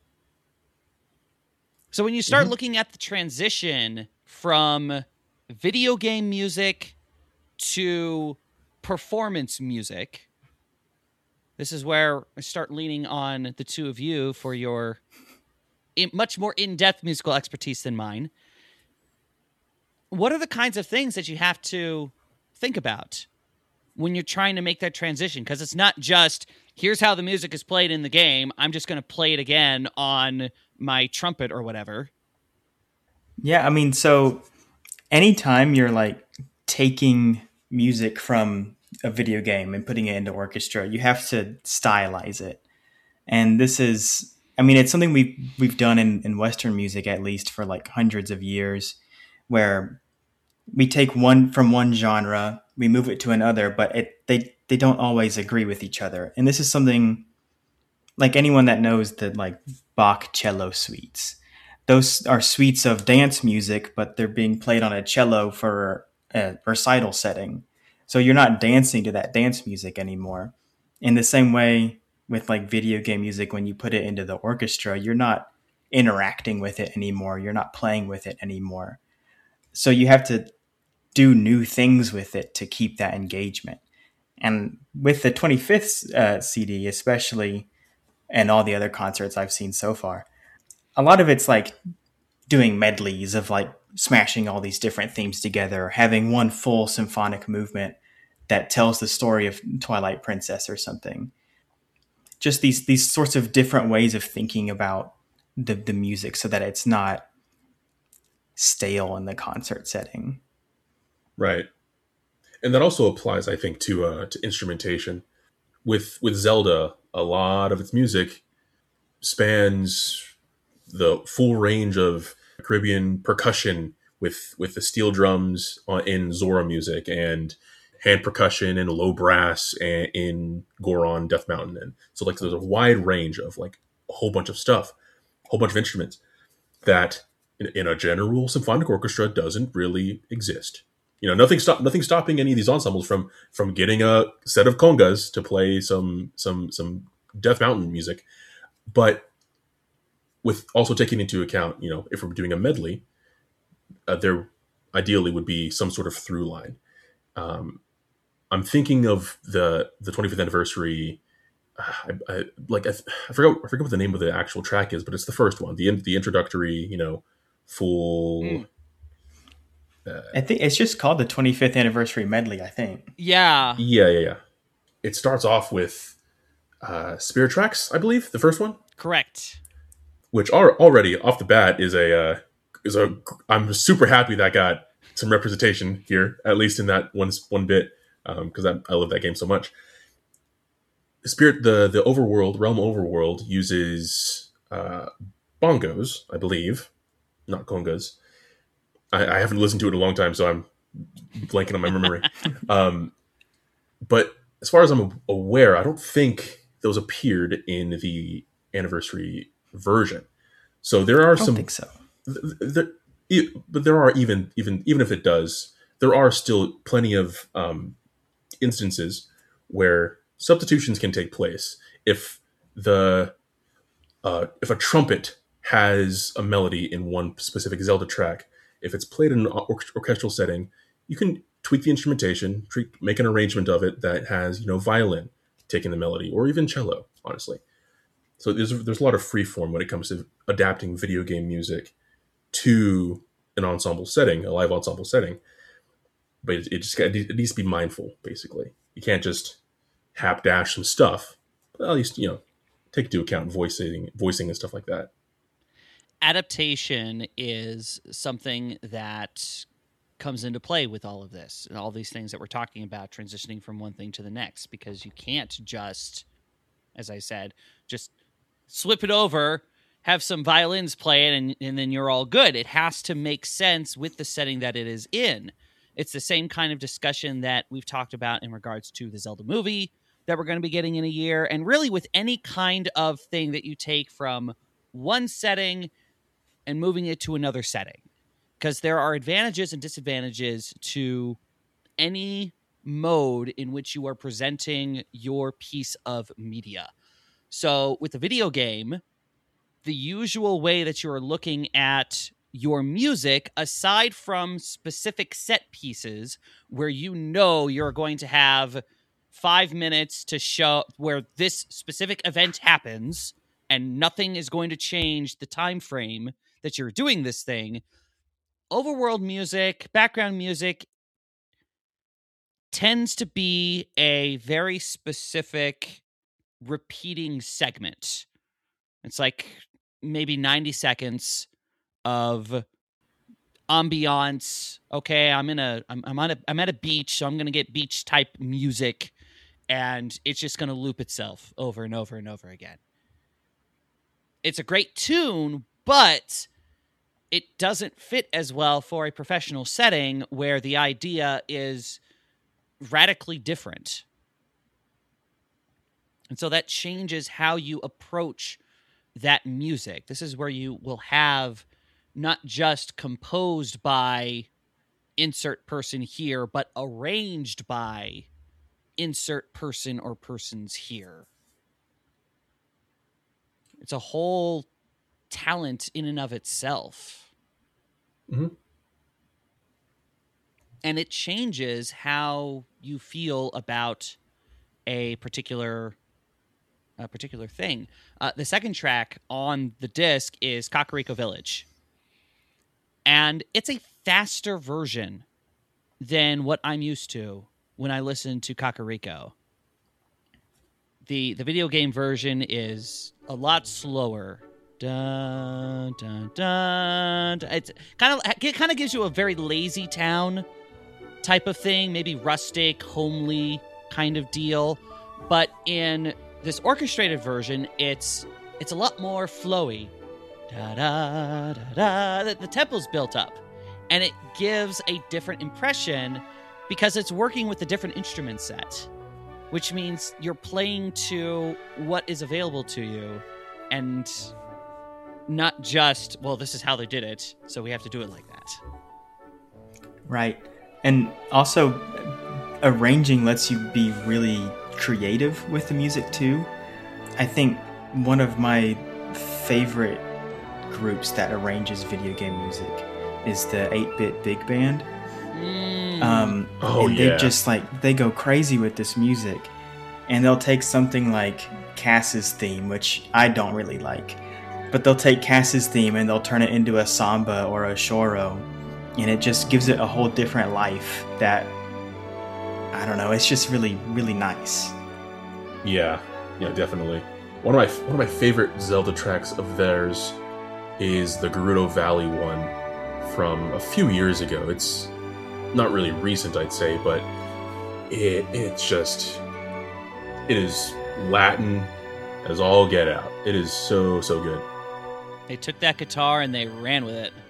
So when you start mm-hmm. looking at the transition from video game music to performance music, this is where I start leaning on the two of you for your in, much more in-depth musical expertise than mine. What are the kinds of things that you have to think about when you're trying to make that transition? Because it's not just, here's how the music is played in the game, I'm just going to play it again on my trumpet or whatever. Yeah, I mean, so anytime you're like taking music from a video game and putting it into orchestra, you have to stylize it. And this is, I mean, it's something we've, we've done in, in Western music, at least for like hundreds of years, where we take one from one genre, we move it to another, but it, they, they don't always agree with each other. And this is something like anyone that knows the like Bach cello suites. Those are suites of dance music, but they're being played on a cello for a recital setting. So you're not dancing to that dance music anymore. In the same way with like video game music, when you put it into the orchestra, you're not interacting with it anymore. You're not playing with it anymore. So you have to do new things with it to keep that engagement. And with the twenty-fifth uh, C D, especially, and all the other concerts I've seen so far, a lot of it's like doing medleys of like smashing all these different themes together, having one full symphonic movement that tells the story of Twilight Princess or something. Just these these sorts of different ways of thinking about the the music so that it's not stale in the concert setting. Right. And that also applies, I think, to uh, to instrumentation. With with Zelda, a lot of its music spans the full range of Caribbean percussion with with the steel drums on, in Zora music, and hand percussion and low brass and, in Goron Death Mountain. And so like there's a wide range of like a whole bunch of stuff, a whole bunch of instruments that in, in a general symphonic orchestra doesn't really exist. You know, nothing stop nothing stopping any of these ensembles from from getting a set of congas to play some some some Death Mountain music, but with also taking into account, you know, if we're doing a medley, uh, there ideally would be some sort of through line. Um, I'm thinking of the the twenty-fifth anniversary. Uh, I, I, like I, I forgot I forget what the name of the actual track is, but it's the first one, the in, the introductory, you know, full. Mm. Uh, I think it's just called the twenty-fifth anniversary medley. I think. Yeah. Yeah, yeah, yeah. It starts off with uh, Spirit Tracks, I believe, the first one. Correct. Which are already off the bat is a uh, is a. I'm super happy that got some representation here, at least in that one one bit, because um, I, I love that game so much. Spirit, the the overworld realm overworld uses uh, bongos, I believe, not congas. I, I haven't listened to it in a long time, so I'm blanking on my memory. um, but as far as I'm aware, I don't think those appeared in the anniversary version. So there are I don't some. think so. Th- th- but there are even even even if it does, there are still plenty of um, instances where substitutions can take place if the uh, if a trumpet has a melody in one specific Zelda track. If it's played in an or- orchestral setting, you can tweak the instrumentation, tweak, make an arrangement of it that has, you know, violin taking the melody, or even cello, honestly. So there's there's a lot of free form when it comes to adapting video game music to an ensemble setting, a live ensemble setting. But it, it just it needs to be mindful, basically. You can't just hapdash some stuff. But at least, you know, take into account voicing, voicing and stuff like that. Adaptation is something that comes into play with all of this and all these things that we're talking about, transitioning from one thing to the next, because you can't just, as I said, just slip it over, have some violins play it, and, and then you're all good. It has to make sense with the setting that it is in. It's the same kind of discussion that we've talked about in regards to the Zelda movie that we're going to be getting in a year, and really with any kind of thing that you take from one setting and moving it to another setting, because there are advantages and disadvantages to any mode in which you are presenting your piece of media. So with a video game, the usual way that you're looking at your music, aside from specific set pieces where you know you're going to have five minutes to show where this specific event happens and nothing is going to change the time frame that you're doing this thing, overworld music, background music tends to be a very specific repeating segment. It's like maybe ninety seconds of ambiance. Okay, I'm in a I'm, I'm on a I'm at a beach, so I'm going to get beach type music, and it's just going to loop itself over and over and over again. It's a great tune, but it doesn't fit as well for a professional setting where the idea is radically different. And so that changes how you approach that music. This is where you will have not just composed by insert person here, but arranged by insert person or persons here. It's a whole talent in and of itself. Mm-hmm. And it changes how you feel about a particular a particular thing. Uh, the second track on the disc is Kakariko Village. And it's a faster version than what I'm used to when I listen to Kakariko. The the video game version is a lot slower Dun, dun, dun, dun. It's kind of it kind of gives you a very lazy town type of thing, maybe rustic, homely kind of deal. But in this orchestrated version, it's it's a lot more flowy. Da da da da. The, the tempo's built up, and it gives a different impression because it's working with a different instrument set, which means you're playing to what is available to you, and not just, well, this is how they did it, so we have to do it like that. Right. And also, arranging lets you be really creative with the music, too. I think one of my favorite groups that arranges video game music is the eight-bit Big Band. Mm. Um, Oh, and yeah. they just, like, they go crazy with this music. And they'll take something like Cass's theme, which I don't really like. But they'll take Cass's theme and they'll turn it into a samba or a shoro. And it just gives it a whole different life that, I don't know, it's just really, really nice. Yeah, yeah, definitely. One of my one of my favorite Zelda tracks of theirs is the Gerudo Valley one from a few years ago. It's not really recent, I'd say, but it it's just it is Latin as all get out. It is so so good. They took that guitar and they ran with it.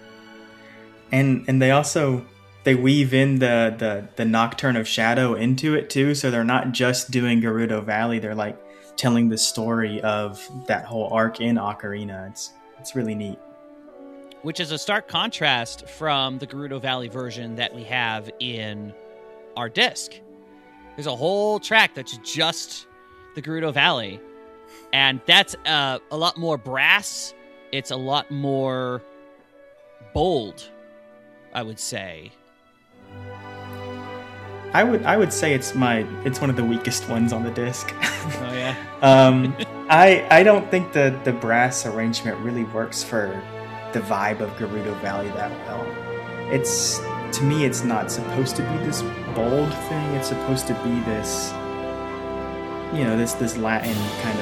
And and they also they weave in the, the, the Nocturne of Shadow into it too, so they're not just doing Gerudo Valley, they're like telling the story of that whole arc in Ocarina. It's it's really neat. Which is a stark contrast from the Gerudo Valley version that we have in our disc. There's a whole track that's just the Gerudo Valley, and that's uh, a lot more brass. It's a lot more bold, I would say. I would I would say it's my it's one of the weakest ones on the disc. Oh yeah. um, I I don't think the the brass arrangement really works for the vibe of Gerudo Valley that well. It's to me it's not supposed to be this bold thing. It's supposed to be this you know this this Latin kind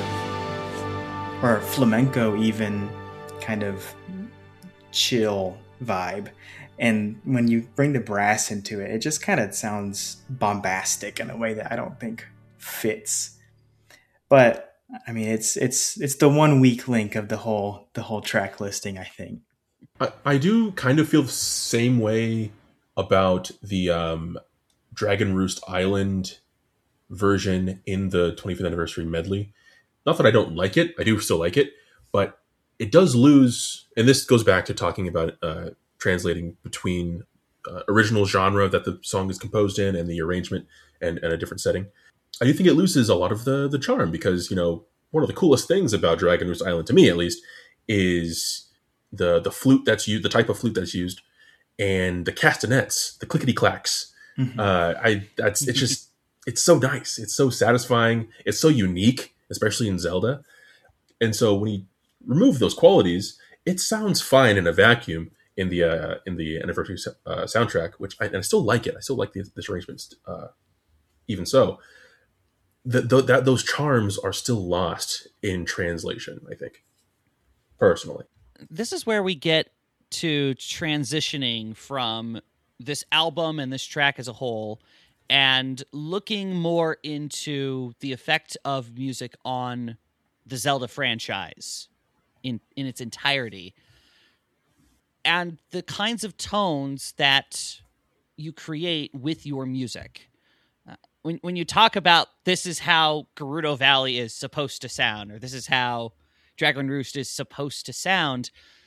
of or flamenco even kind of chill vibe. And when you bring the brass into it, it just kind of sounds bombastic in a way that I don't think fits. But I mean, it's it's it's the one weak link of the whole the whole track listing, I think. I, I do kind of feel the same way about the um, Dragon Roost Island version in the twenty-fifth anniversary medley. Not that I don't like it, I do still like it, but it does lose, and this goes back to talking about uh, translating between uh, original genre that the song is composed in and the arrangement and, and a different setting. I do think it loses a lot of the the charm because, you know, one of the coolest things about Dragon Roost Island, to me at least, is the the flute that's used, the type of flute that's used, and the castanets, the clickety clacks. Mm-hmm. Uh, I that's it's just it's so nice, it's so satisfying, it's so unique, especially in Zelda. And so when you remove those qualities, it sounds fine in a vacuum in the uh, in the anniversary uh, soundtrack, which I, and I still like it. I still like the, this arrangement, uh, even so. The, the, that those charms are still lost in translation, I think, personally. This is where we get to transitioning from this album and this track as a whole and looking more into the effect of music on the Zelda franchise in, in its entirety and the kinds of tones that you create with your music. When when you talk about this is how Gerudo Valley is supposed to sound, or this is how Dragon Roost is supposed to sound,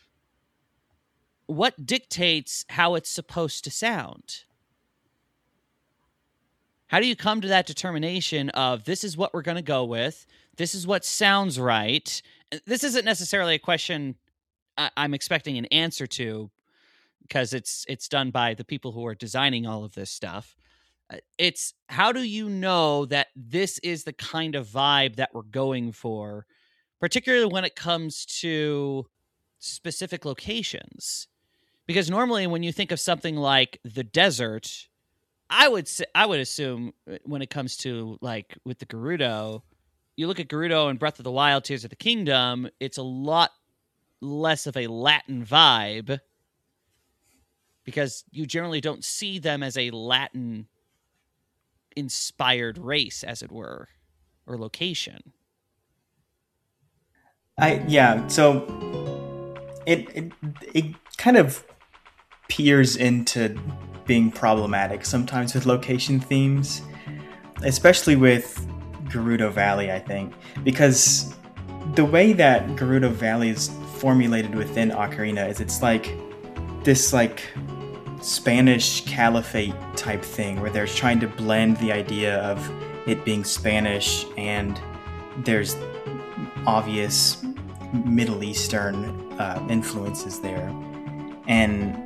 what dictates how it's supposed to sound? How do you come to that determination of this is what we're going to go with, this is what sounds right? This isn't necessarily a question I- I'm expecting an answer to, because it's it's done by the people who are designing all of this stuff. It's how do you know that this is the kind of vibe that we're going for, particularly when it comes to specific locations? Because normally when you think of something like the desert, I would say, I would assume when it comes to like with the Gerudo, you look at Gerudo and Breath of the Wild, Tears of the Kingdom, it's a lot less of a Latin vibe, because you generally don't see them as a Latin inspired race, as it were, or location. I yeah, so it it, it kind of peers into being problematic sometimes with location themes, especially with Gerudo Valley, I think, because the way that Gerudo Valley is formulated within Ocarina is it's like this like Spanish caliphate type thing where they're trying to blend the idea of it being Spanish, and there's obvious Middle Eastern uh, influences there. And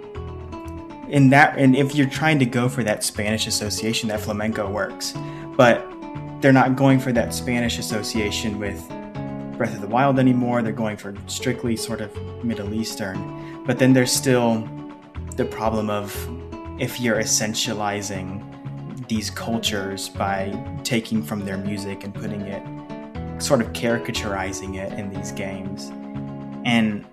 in that, and if you're trying to go for that Spanish association, that flamenco works. But they're not going for that Spanish association with Breath of the Wild anymore. They're going for strictly sort of Middle Eastern. But then there's still the problem of if you're essentializing these cultures by taking from their music and putting it, sort of caricaturizing it in these games. And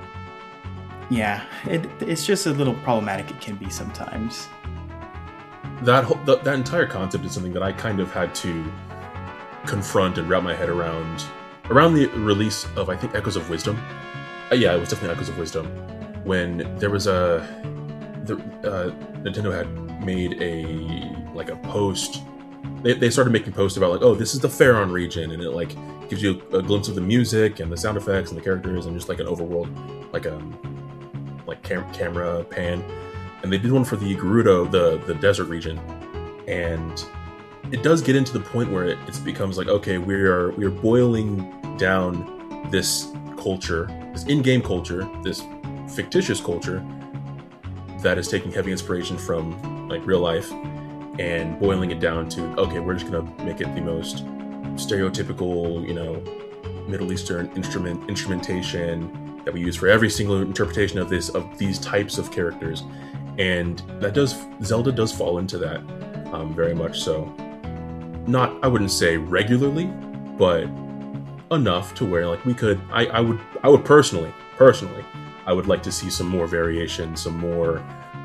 yeah, it, it's just a little problematic it can be sometimes. That, whole, that that entire concept is something that I kind of had to confront and wrap my head around around the release of, I think, Echoes of Wisdom. Uh, yeah, it was definitely Echoes of Wisdom, when there was a the, uh, Nintendo had made a like a post. They, they started making posts about like, oh, this is the Faron region, and it like gives you a, a glimpse of the music and the sound effects and the characters and just like an overworld, like a like cam- camera pan. And they did one for the Gerudo, the the desert region, and it does get into the point where it, it becomes like, okay, we are we are boiling down this culture, this in-game culture, this fictitious culture that is taking heavy inspiration from like real life, and boiling it down to, okay, we're just gonna make it the most stereotypical, you know, Middle Eastern instrument instrumentation that we use for every single interpretation of this of these types of characters. And that does Zelda does fall into that, um, very much so. Not, I wouldn't say regularly, but enough to where like we could. I, I would I would personally personally I would like to see some more variation, some more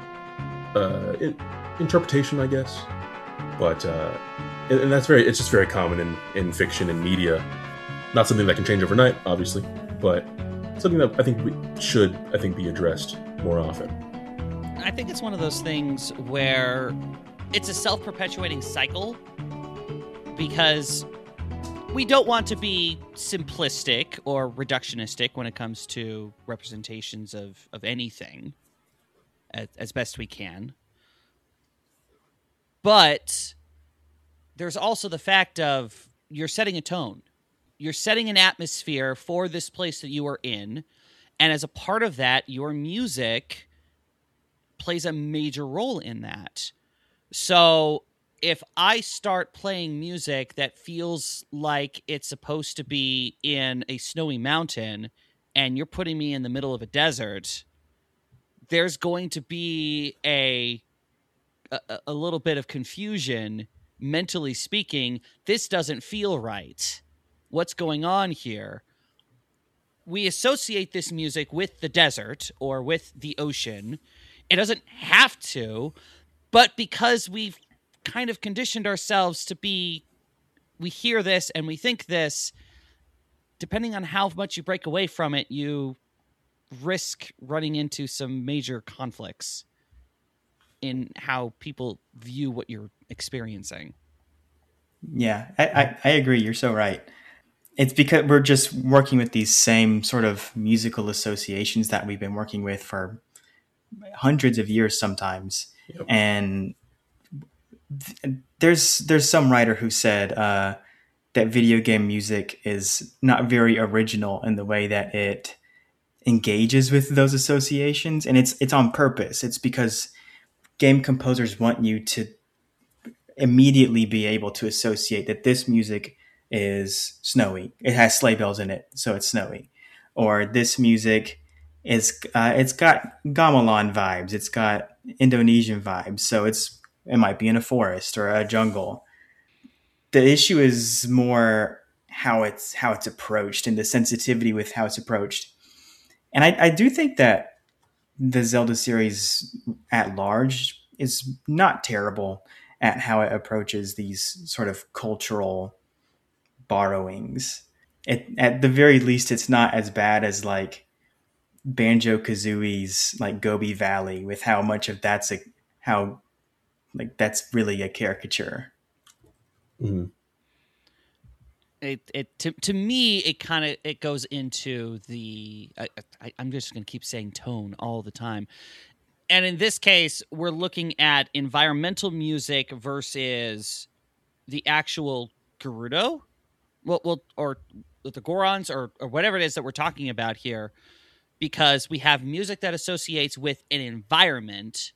uh, in, interpretation, I guess. But uh, and, and that's very it's just very common in, in fiction and media. Not something that can change overnight, obviously, but something that I think we should I think be addressed more often. I think it's one of those things where it's a self-perpetuating cycle, because we don't want to be simplistic or reductionistic when it comes to representations of, of anything, as, as best we can. But there's also the fact of you're setting a tone. You're setting an atmosphere for this place that you are in, and as a part of that, your music plays a major role in that. So if I start playing music that feels like it's supposed to be in a snowy mountain and you're putting me in the middle of a desert, there's going to be a a, a little bit of confusion, mentally speaking. This doesn't feel right. What's going on here? We associate this music with the desert or with the ocean. It doesn't have to, but because we've kind of conditioned ourselves to be, we hear this and we think this, depending on how much you break away from it, you risk running into some major conflicts in how people view what you're experiencing. Yeah, I, I, I agree. You're so right. It's because we're just working with these same sort of musical associations that we've been working with for hundreds of years sometimes. Yep. And th- there's there's some writer who said uh, that video game music is not very original in the way that it engages with those associations, and it's it's on purpose. It's because game composers want you to immediately be able to associate that this music is snowy. It has sleigh bells in it, so it's snowy. Or this music is uh, it's got gamelan vibes. It's got Indonesian vibes, so it's it might be in a forest or a jungle. The issue is more how it's how it's approached and the sensitivity with how it's approached. And I, I do think that the Zelda series at large is not terrible at how it approaches these sort of cultural borrowings. It, at the very least, it's not as bad as like Banjo-Kazooie's like Gobi Valley, with how much of that's a how like that's really a caricature. Mm-hmm. It it to to me it kind of it goes into the I, I, I'm just going to keep saying tone all the time, and in this case we're looking at environmental music versus the actual Gerudo, well, well or the Gorons or or whatever it is that we're talking about here, because we have music that associates with an environment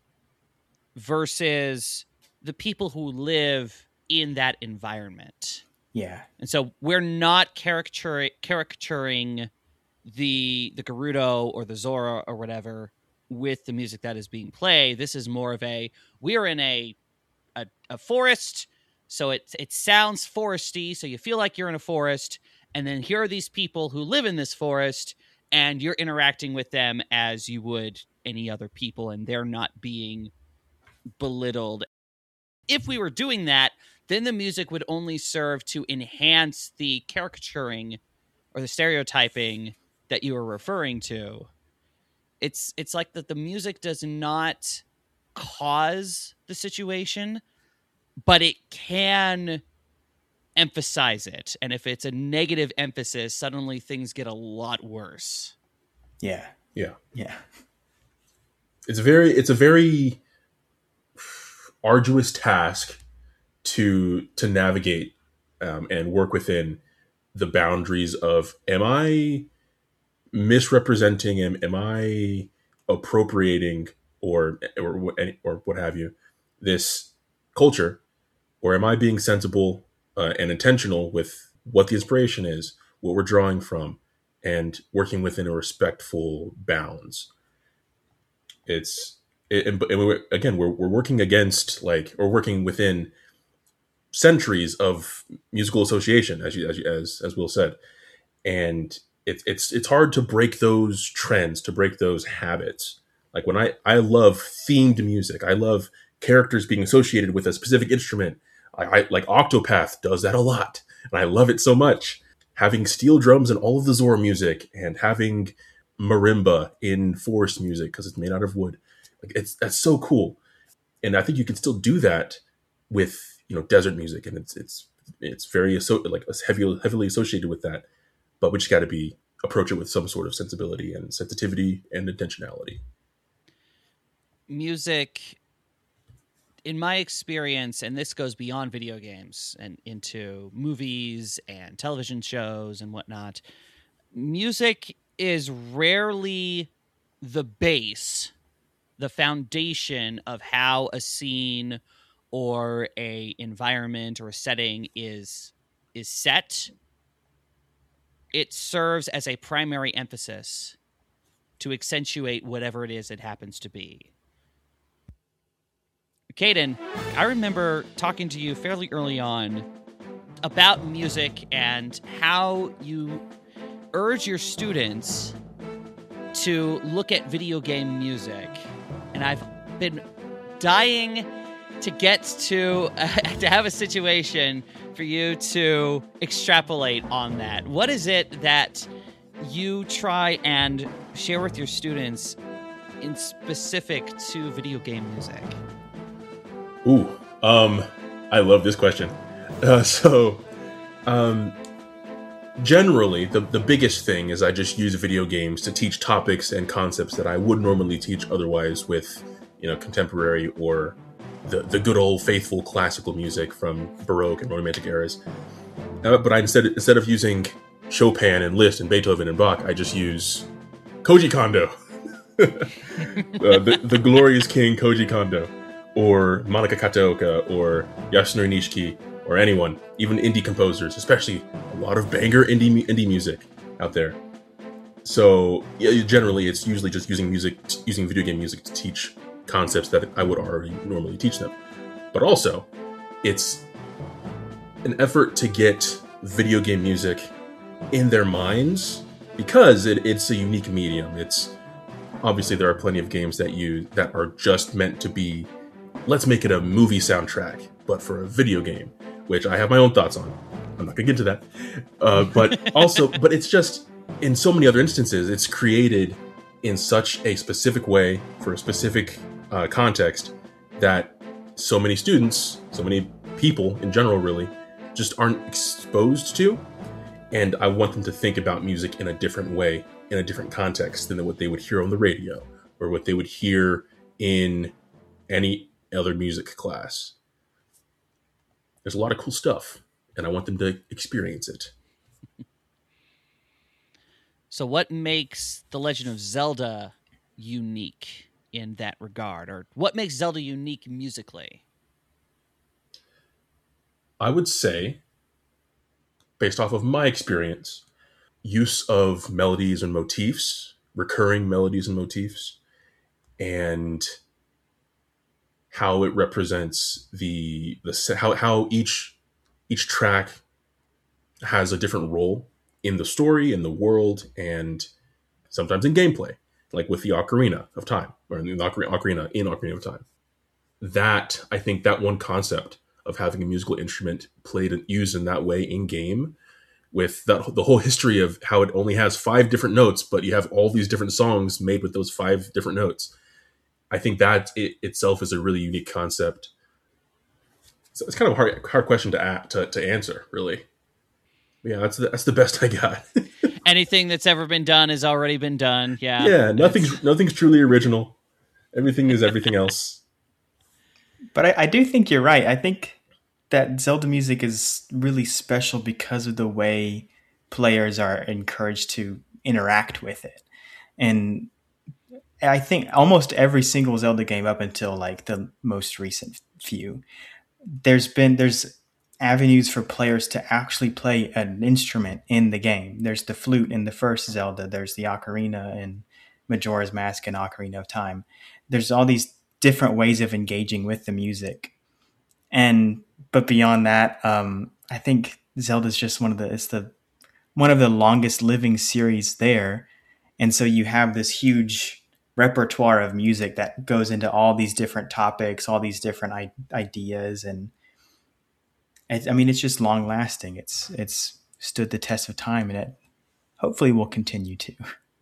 versus the people who live in that environment. Yeah. And so we're not caricature, caricaturing the the Gerudo or the Zora or whatever with the music that is being played. This is more of a, we are in a a, a forest, so it, it sounds foresty, so you feel like you're in a forest, and then here are these people who live in this forest, and you're interacting with them as you would any other people, and they're not being belittled. If we were doing that, then the music would only serve to enhance the caricaturing or the stereotyping that you were referring to. It's it's like that the music does not cause the situation, but it can emphasize it. And if it's a negative emphasis, suddenly things get a lot worse. Yeah. Yeah. Yeah. It's a very it's a very arduous task to to navigate um, and work within the boundaries of, am I misrepresenting, am, am I appropriating or, or or what have you, this culture, or am I being sensible uh, and intentional with what the inspiration is, what we're drawing from, and working within a respectful bounds. It's it, and, and we're, again we're we're working against like or working within centuries of musical association, as you, as you, as as Will said, and it's it's it's hard to break those trends, to break those habits. Like when I I love themed music, I love characters being associated with a specific instrument. I, I like Octopath does that a lot, and I love it so much. Having steel drums in all of the Zora music, and having marimba in forest music because it's made out of wood, like it's that's so cool. And I think you can still do that with, you know, desert music, and it's it's it's very like heavy, heavily associated with that. But we just got to be approach it with some sort of sensibility and sensitivity and intentionality. Music, in my experience, and this goes beyond video games and into movies and television shows and whatnot, music is rarely the base, the foundation of how a scene or a environment or a setting is is set. It serves as a primary emphasis to accentuate whatever it is it happens to be. Caden, I remember talking to you fairly early on about music and how you urge your students to look at video game music. And I've been dying to get to uh, to have a situation for you to extrapolate on that. What is it that you try and share with your students in specific to video game music? Ooh, um, I love this question. Uh, so, um, generally, the, the biggest thing is I just use video games to teach topics and concepts that I would normally teach otherwise with, you know, contemporary or the, the good old faithful classical music from Baroque and Romantic eras. Uh, but I instead instead of using Chopin and Liszt and Beethoven and Bach, I just use Koji Kondo, uh, the, the glorious king Koji Kondo, or Monika Kataoka, or Yasunori Nishiki, or anyone, even indie composers, especially a lot of banger indie indie music out there. So yeah, generally, it's usually just using music, using video game music to teach concepts that I would already normally teach them. But also, it's an effort to get video game music in their minds, because it, it's a unique medium. It's obviously there are plenty of games that you that are just meant to be, let's make it a movie soundtrack, but for a video game, which I have my own thoughts on. I'm not gonna get into that. Uh, but also, but it's just, in so many other instances, it's created in such a specific way for a specific uh, context that so many students, so many people in general really, just aren't exposed to. And I want them to think about music in a different way, in a different context than what they would hear on the radio or what they would hear in any other music class. There's a lot of cool stuff, and I want them to experience it. So what makes The Legend of Zelda unique in that regard? Or what makes Zelda unique musically? I would say, based off of my experience, use of melodies and motifs, recurring melodies and motifs, and how it represents the the how how each each track has a different role in the story, in the world, and sometimes in gameplay, like with the Ocarina of Time, or in the Ocarina in Ocarina of Time. That, I think that one concept of having a musical instrument played and used in that way in game, with that, the whole history of how it only has five different notes, but you have all these different songs made with those five different notes. I think that it itself is a really unique concept. So it's kind of a hard, hard question to, ask, to to answer, really. Yeah, that's the, that's the best I got. Anything that's ever been done has already been done. Yeah. Yeah, nothing's nothing's truly original. Everything is everything else. But I, I do think you're right. I think that Zelda music is really special because of the way players are encouraged to interact with it. And I think almost every single Zelda game up until like the most recent few, there's been there's avenues for players to actually play an instrument in the game. There's the flute in the first Zelda. There's the ocarina in Majora's Mask and Ocarina of Time. There's all these different ways of engaging with the music. And but beyond that, um, I think Zelda's just one of the it's the one of the longest living series there. And so you have this huge repertoire of music that goes into all these different topics, all these different I- ideas, and it, I mean, it's just long lasting. It's it's stood the test of time, and it hopefully will continue to.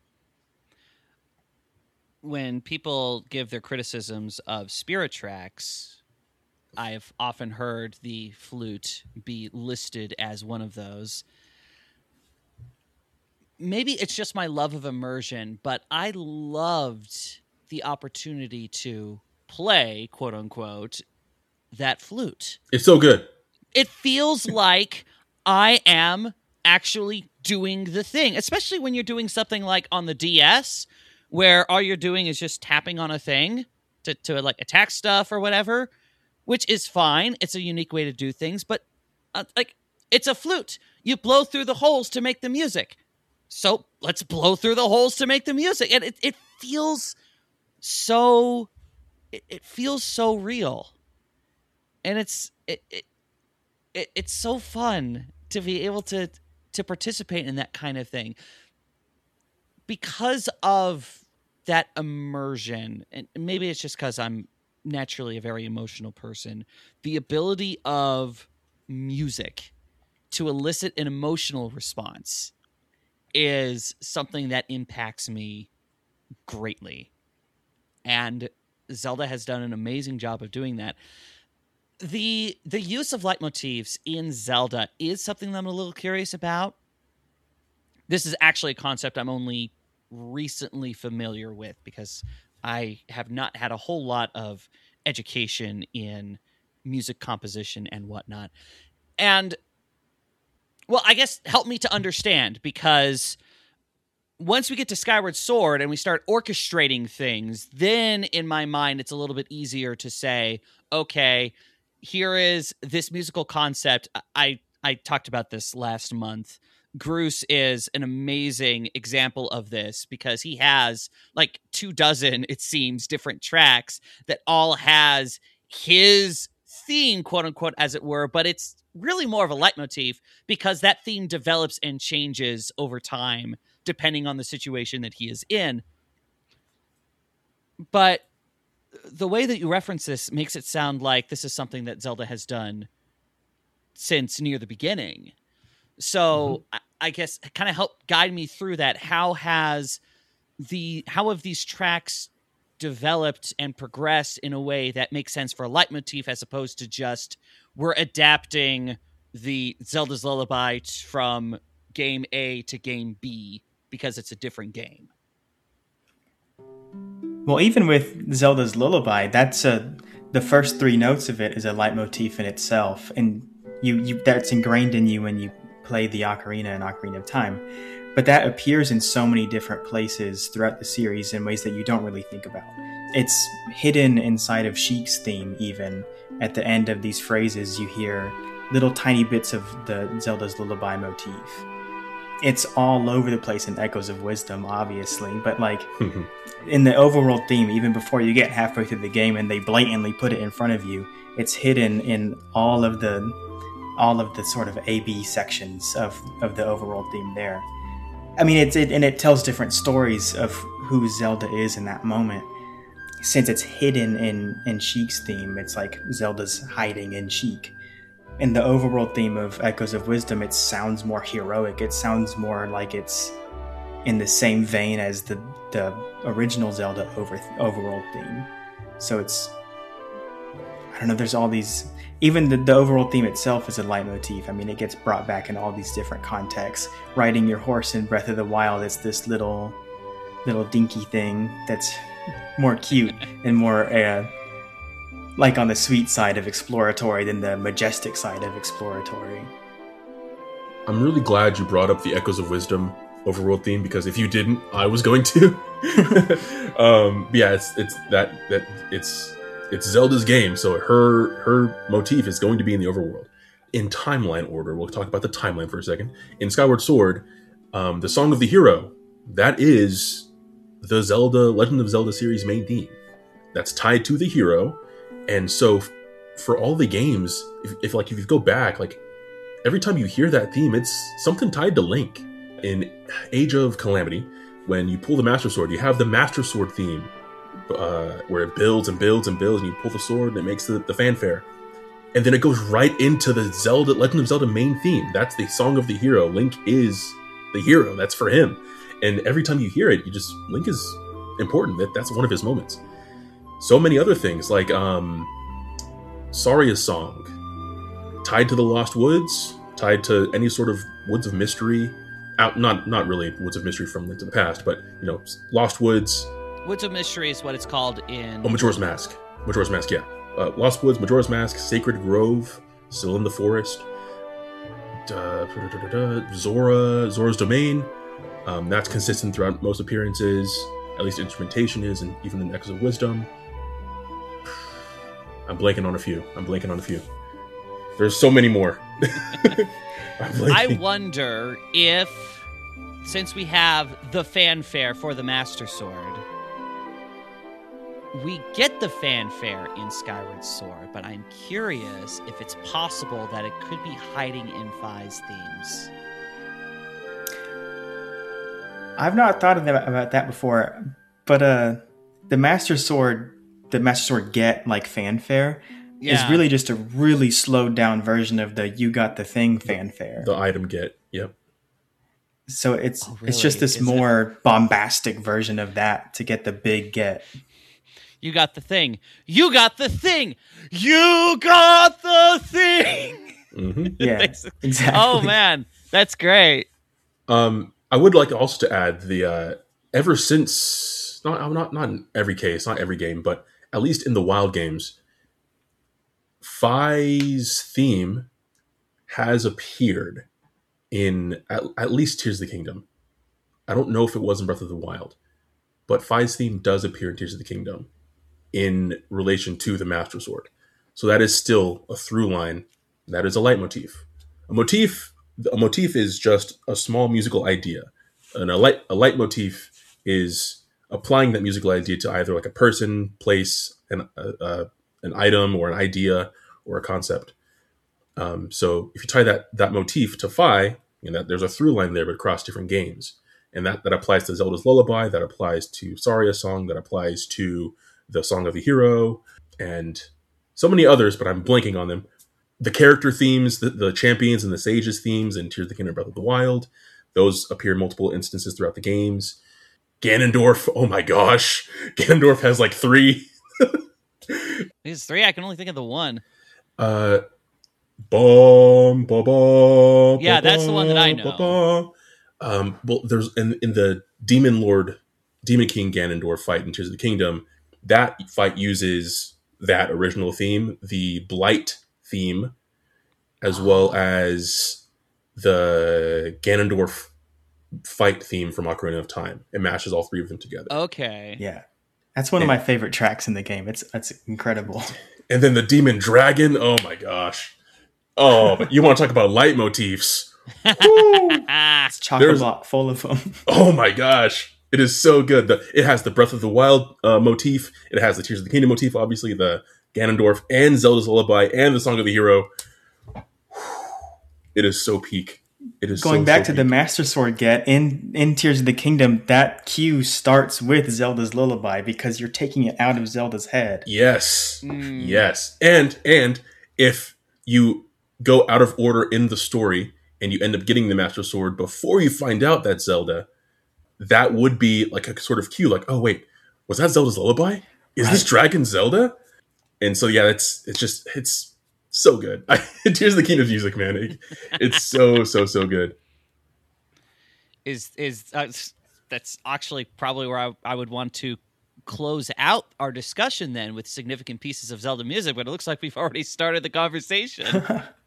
When people give their criticisms of Spirit Tracks, I've often heard the flute be listed as one of those. Maybe it's just my love of immersion, but I loved the opportunity to play, quote unquote, that flute. It's so good. It feels like I am actually doing the thing, especially when you're doing something like on the D S, where all you're doing is just tapping on a thing to, to like attack stuff or whatever, which is fine. It's a unique way to do things, but uh, like it's a flute. You blow through the holes to make the music. So let's blow through the holes to make the music. And it, it feels so, it, it feels so real. And it's, it, it, it, it's so fun to be able to, to participate in that kind of thing because of that immersion. And maybe it's just because I'm naturally a very emotional person. The ability of music to elicit an emotional response is something that impacts me greatly. And Zelda has done an amazing job of doing that. The the use of leitmotifs in Zelda is something that I'm a little curious about. This is actually a concept I'm only recently familiar with because I have not had a whole lot of education in music composition and whatnot. And well, I guess help me to understand, because once we get to Skyward Sword and we start orchestrating things, then in my mind, it's a little bit easier to say, okay, here is this musical concept. I, I talked about this last month. Groose is an amazing example of this because he has like two dozen, it seems, different tracks that all has his theme, quote unquote, as it were, but it's really more of a leitmotif because that theme develops and changes over time depending on the situation that he is in. But the way that you reference this makes it sound like this is something that Zelda has done since near the beginning. So mm-hmm. I, I guess kind of help guide me through that. How has the how have these tracks developed and progressed in a way that makes sense for a leitmotif, as opposed to just we're adapting the Zelda's Lullaby t- from game A to game B because it's a different game? Well, even with Zelda's Lullaby, that's a the first three notes of it is a leitmotif in itself, and you, you that's ingrained in you when you play the Ocarina and Ocarina of Time. But that appears in so many different places throughout the series in ways that you don't really think about. It's hidden inside of Sheik's theme, even. At the end of these phrases, you hear little tiny bits of the Zelda's Lullaby motif. It's all over the place in Echoes of Wisdom, obviously, but like in the overworld theme, even before you get halfway through the game and they blatantly put it in front of you, it's hidden in all of the all of the sort of A B sections of, of the overworld theme there. I mean, it's it, and it tells different stories of who Zelda is in that moment. Since it's hidden in, in Sheik's theme, it's like Zelda's hiding in Sheik. In the overworld theme of Echoes of Wisdom, it sounds more heroic. It sounds more like it's in the same vein as the, the original Zelda over, overworld theme. So it's... I don't know, there's all these... Even the, the overworld theme itself is a leitmotif. I mean, it gets brought back in all these different contexts. Riding your horse in Breath of the Wild, it's this little, little dinky thing that's more cute and more... Uh, like on the sweet side of exploratory than the majestic side of exploratory. I'm really glad you brought up the Echoes of Wisdom overworld theme, because if you didn't, I was going to. um, yeah, it's it's that that it's it's Zelda's game, so her her motif is going to be in the overworld. In timeline order, we'll talk about the timeline for a second. In Skyward Sword, um, the Song of the Hero, that is the Zelda Legend of Zelda series main theme. That's tied to the hero. And so f- for all the games, if, if like if you go back, like every time you hear that theme, it's something tied to Link. In Age of Calamity, when you pull the Master Sword, you have the Master Sword theme, uh, where it builds and builds and builds, and you pull the sword and it makes the, the fanfare. And then it goes right into the Zelda Legend of Zelda main theme. That's the Song of the Hero. Link is the hero. That's for him. And every time you hear it, you just, Link is important. That That's one of his moments. So many other things, like um, Saria's song, tied to the Lost Woods, tied to any sort of Woods of Mystery. Out, not not really Woods of Mystery from Link to the Past, but, you know, Lost Woods. Woods of Mystery is what it's called in... Oh, Majora's Mask. Majora's Mask, yeah. Uh, Lost Woods, Majora's Mask, Sacred Grove, Still in the Forest, uh, da, da, da, da, Zora, Zora's Domain. Um, that's consistent throughout most appearances, at least instrumentation is, and even in Echoes of Wisdom. I'm blanking on a few. I'm blanking on a few. There's so many more. I wonder if, since we have the fanfare for the Master Sword, we get the fanfare in Skyward Sword, but I'm curious if it's possible that it could be hiding in Fi's themes. I've not thought of that, about that before, but uh, the Master Sword... the Master Sword Get, like, fanfare yeah. is really just a really slowed down version of the You Got the Thing fanfare. The, the item Get, yep. So it's oh, really? it's just this is more it? bombastic version of that to get the big Get. You got the thing. You got the thing. You got the thing. Mm-hmm. Yeah, exactly. Oh, man. That's great. Um, I would like also to add the, uh, ever since... Not, not not in every case, not every game, but at least in the Wild games, Fi's theme has appeared in at, at least Tears of the Kingdom. I don't know if it was in Breath of the Wild, but Fi's theme does appear in Tears of the Kingdom in relation to the Master Sword. So that is still a through line. That is a leitmotif. A motif, a motif is just a small musical idea. And a light, a leitmotif is applying that musical idea to either like a person, place, an uh, uh, an item, or an idea, or a concept. Um, so if you tie that that motif to Fi, you know, that there's a through line there, but across different games. And that, that applies to Zelda's Lullaby, that applies to Saria Song, that applies to the Song of the Hero, and so many others, but I'm blanking on them. The character themes, the, the champions and the sages themes in Tears of the Kingdom, Breath of the Wild, those appear in multiple instances throughout the games. Ganondorf, oh my gosh. Ganondorf has like three. These three, I can only think of the one. Uh, bum, ba, ba, Yeah, ba, that's the one that I ba, know. ba. Um, well, there's in, in the Demon Lord, Demon King Ganondorf fight in Tears of the Kingdom, that fight uses that original theme, the Blight theme, as well as the Ganondorf fight theme from Ocarina of Time. It mashes all three of them together. Okay. Yeah. That's one and, of my favorite tracks in the game. It's that's incredible. And then the Demon Dragon, oh my gosh. Oh, but you want to talk about leitmotifs. It's chock-a-block full of them. Oh my gosh. It is so good. The, it has the Breath of the Wild uh, motif. It has the Tears of the Kingdom motif, obviously, the Ganondorf and Zelda's Lullaby and the Song of the Hero. It is so peak. It is Going so, back so to the peak. Master Sword get, in, in Tears of the Kingdom, that cue starts with Zelda's Lullaby because you're taking it out of Zelda's head. Yes. Mm. Yes. And and if you go out of order in the story and you end up getting the Master Sword before you find out that's Zelda, that would be like a sort of cue, like, oh wait, was that Zelda's Lullaby? Is Right. this Dragon Zelda? And so yeah, it's it's just it's so good. Tears of the Kingdom's music, man. It, it's so so so good. Is is uh, that's actually probably where I, I would want to close out our discussion then with significant pieces of Zelda music, but it looks like we've already started the conversation.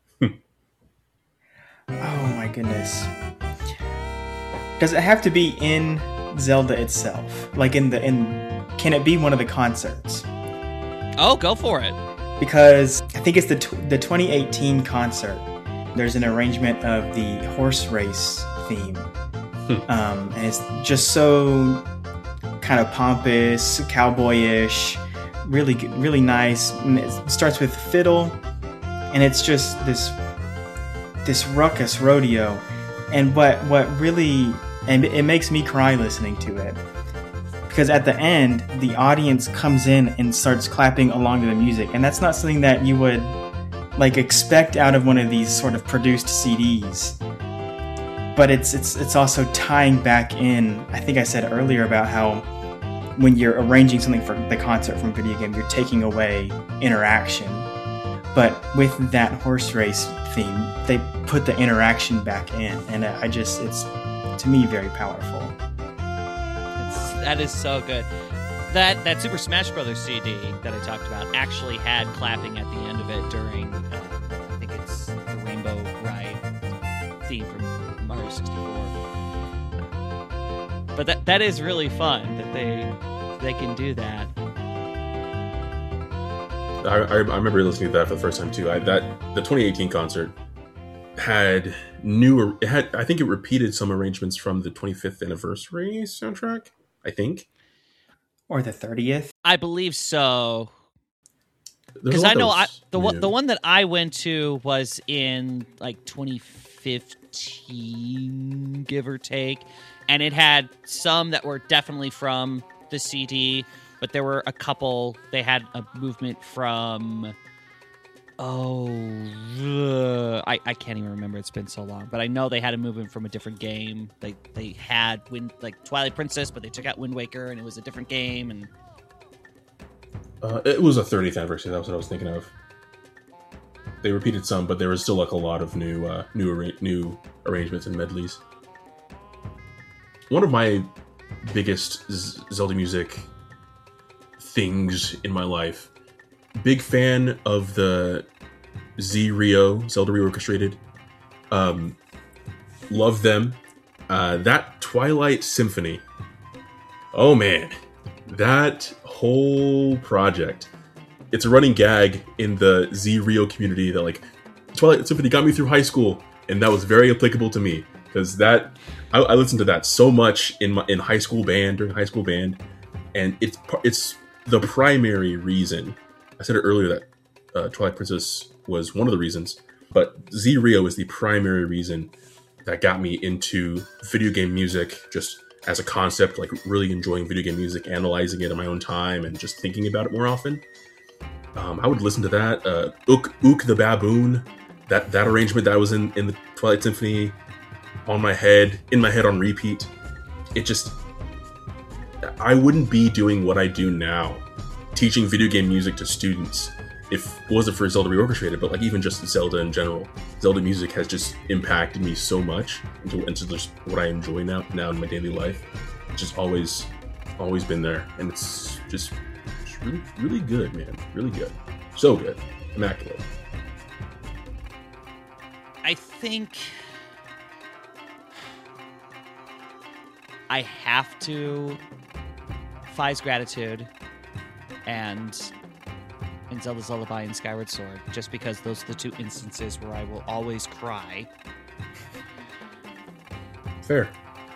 Oh my goodness. Does it have to be in Zelda itself? Like in the in can it be one of the concerts? Oh, go for it. Because I think it's the tw- the twenty eighteen concert. There's an arrangement of the horse race theme. um, and it's just so kind of pompous, cowboyish, really good- really nice. And it starts with fiddle, and it's just this this ruckus rodeo. And what what really and it makes me cry listening to it, because at the end the audience comes in and starts clapping along to the music, and that's not something that you would like expect out of one of these sort of produced C Ds. But it's it's it's also tying back in. I think I said earlier about how when you're arranging something for the concert from a video game, you're taking away interaction. But with that horse race theme, they put the interaction back in, and I just it's to me very powerful. It's, that is so good. That that Super Smash Brothers C D that I talked about actually had clapping at the end of it during, uh, I think it's the Rainbow Ride theme from Mario sixty-four. But that that is really fun that they they can do that. I, I, I remember listening to that for the first time too. I, that the twenty eighteen concert had new. It had I think it repeated some arrangements from the twenty-fifth anniversary soundtrack. I think, Or the thirtieth. I believe so. There's a Because lot I know that I, was the one new. the one that I went to was in like twenty fifteen, give or take, and it had some that were definitely from the C D, but there were a couple. They had a movement from. Oh, ugh, I, I can't even remember. It's been so long, but I know they had a movement from a different game. They they had Wind like Twilight Princess, but they took out Wind Waker, and it was a different game. And Uh, it was a thirtieth anniversary. That was what I was thinking of. They repeated some, but there was still like a lot of new, uh, new, arra- new arrangements and medleys. One of my biggest Z- Zelda music things in my life. Big fan of the Z Rio, Zelda Reorchestrated. Um, love them. Uh, that Twilight Symphony. Oh man, that whole project. It's a running gag in the Z Rio community that like Twilight Symphony got me through high school, and that was very applicable to me because that I, I listened to that so much in my in high school band during high school band, and it's it's the primary reason. I said it earlier that uh, Twilight Princess was one of the reasons, but Z Rio is the primary reason that got me into video game music just as a concept, like really enjoying video game music, analyzing it in my own time, and just thinking about it more often. Um, I would listen to that. Uh, Ook, Ook the Baboon, that, that arrangement that was in, in the Twilight Symphony, on my head, in my head on repeat. It just... I wouldn't be doing what I do now, teaching video game music to students, if it wasn't for Zelda Reorchestrated, but like even just Zelda in general. Zelda music has just impacted me so much into, into just what I enjoy now now in my daily life. It's just always, always been there, and it's just, just really, really good, man. Really good, so good, immaculate. I think I have to Fi's Gratitude and and Zelda's Lullaby and Skyward Sword, just because those are the two instances where I will always cry. Fair.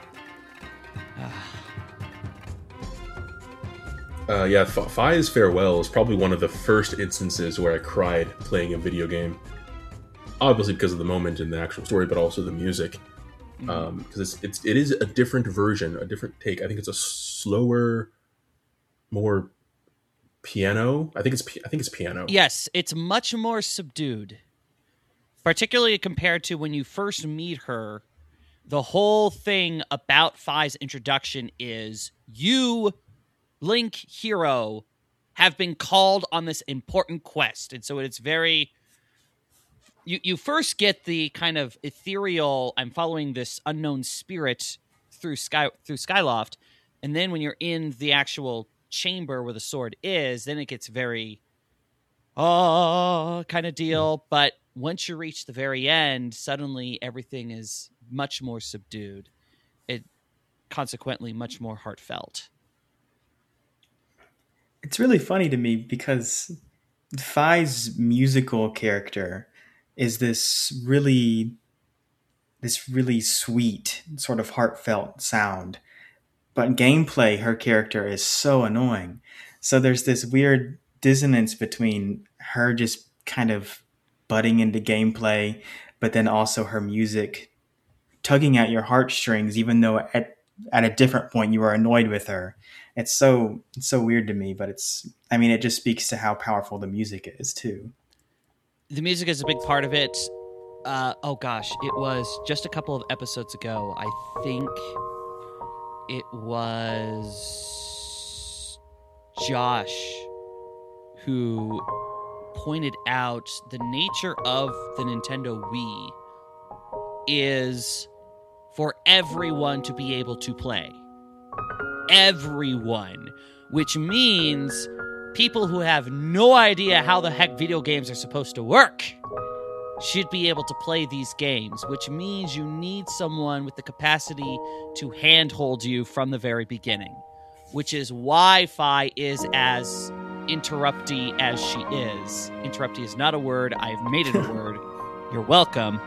uh, yeah, F- Fi's Farewell is probably one of the first instances where I cried playing a video game. Obviously because of the moment and the actual story, but also the music. Because mm-hmm. um, it's, it's it is a different version, a different take. I think it's a slower, more piano. I think it's I think it's piano. Yes, it's much more subdued, particularly compared to when you first meet her. The whole thing about Fi's introduction is you, Link hero, have been called on this important quest, and so it's very. You you first get the kind of ethereal, I'm following this unknown spirit through Sky through Skyloft, and then when you're in the actual chamber where the sword is, then it gets very oh kind of deal. But once you reach the very end, suddenly everything is much more subdued. It consequently much more heartfelt. It's really funny to me because Fi's musical character is this really this really sweet, sort of heartfelt sound. But in gameplay, her character is so annoying. So there's this weird dissonance between her just kind of butting into gameplay, but then also her music tugging at your heartstrings, even though at at a different point you are annoyed with her. It's so it's so weird to me, but it's I mean, it just speaks to how powerful the music is too. The music is a big part of it. Uh, oh gosh, it was just a couple of episodes ago. I think it was Josh who pointed out the nature of the Nintendo Wii is for everyone to be able to play. Everyone. Which means people who have no idea how the heck video games are supposed to work should be able to play these games, which means you need someone with the capacity to handhold you from the very beginning, which is why Fi is as interrupty as she is. Interrupty is not a word. I've made it a word. You're welcome.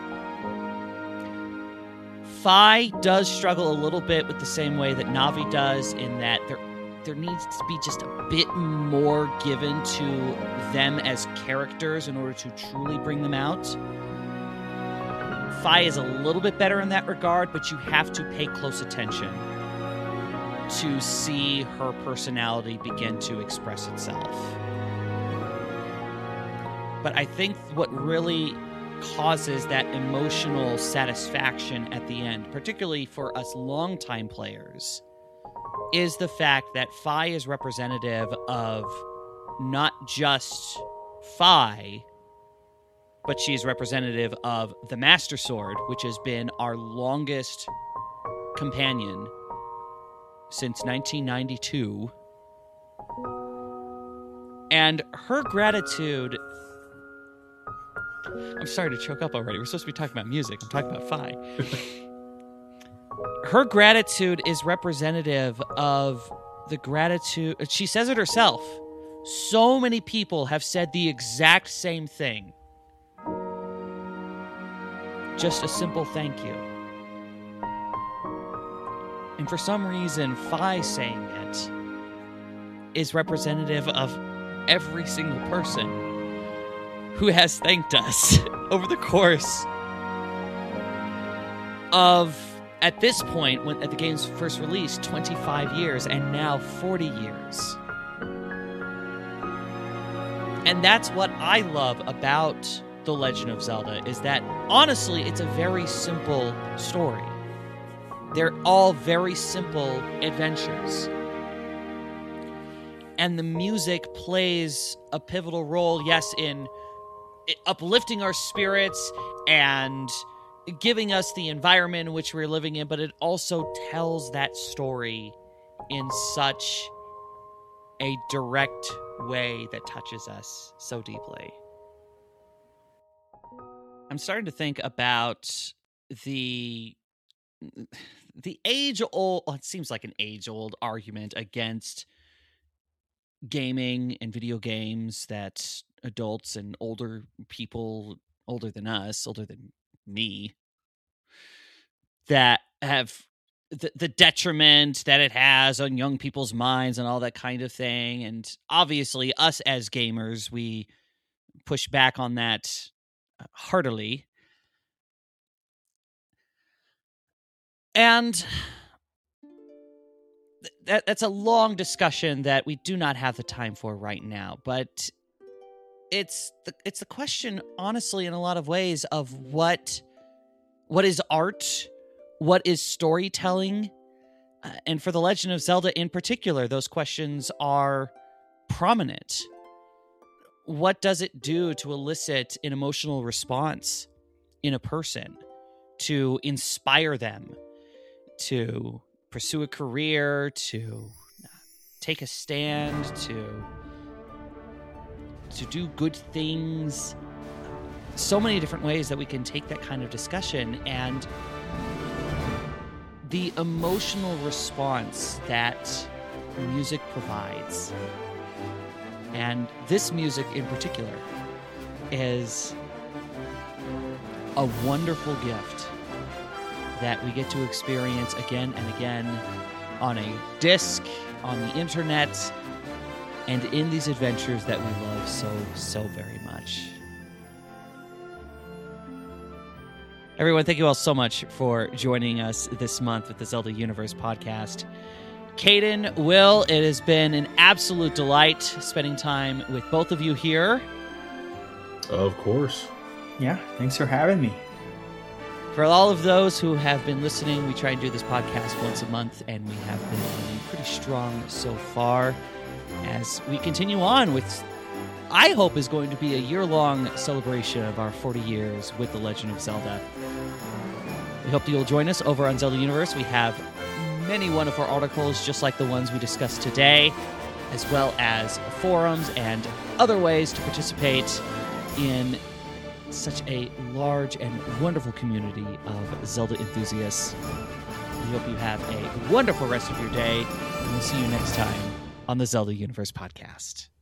Fi does struggle a little bit with the same way that Navi does, in that there there needs to be just a bit more given to them as characters in order to truly bring them out. Fi is a little bit better in that regard, but you have to pay close attention to see her personality begin to express itself. But I think what really causes that emotional satisfaction at the end, particularly for us longtime players, is the fact that Fi is representative of not just Fi, but she's representative of the Master Sword, which has been our longest companion since nineteen ninety-two. And her gratitude... I'm sorry to choke up already. We're supposed to be talking about music. I'm talking about Fi. Her gratitude is representative of the gratitude... She says it herself. So many people have said the exact same thing. Just a simple thank you. And for some reason, Fi saying it is representative of every single person who has thanked us over the course of, at this point, when at the game's first release, twenty-five years, and now forty years. And that's what I love about The Legend of Zelda, is that, honestly, it's a very simple story. They're all very simple adventures. And the music plays a pivotal role, yes, in uplifting our spirits and giving us the environment in which we're living in, but it also tells that story in such a direct way that touches us so deeply. I'm starting to think about the the age-old, well, it seems like an age-old argument against gaming and video games that adults and older people, older than us, older than me, that have the, the detriment that it has on young people's minds and all that kind of thing. And obviously, us as gamers, we push back on that heartily. And that that's a long discussion that we do not have the time for right now. But it's the it's the question, honestly, in a lot of ways, of what what is art, what is storytelling, uh, and for The Legend of Zelda in particular, those questions are prominent. What does it do to elicit an emotional response in a person, to inspire them to pursue a career, to take a stand, to to do good things? So many different ways that we can take that kind of discussion, and the emotional response that music provides. And this music in particular is a wonderful gift that we get to experience again and again on a disc, on the internet, and in these adventures that we love so, so very much. Everyone, thank you all so much for joining us this month with the Zelda Universe podcast. Caden, Will, it has been an absolute delight spending time with both of you here. Of course. Yeah, thanks for having me. For all of those who have been listening, we try and do this podcast once a month, and we have been running pretty strong so far as we continue on with, I hope, is going to be a year-long celebration of our forty years with The Legend of Zelda. We hope that you'll join us over on Zelda Universe. We have many wonderful articles just like the ones we discussed today, as well as forums and other ways to participate in such a large and wonderful community of Zelda enthusiasts. We hope you have a wonderful rest of your day, and we'll see you next time on the Zelda Universe podcast.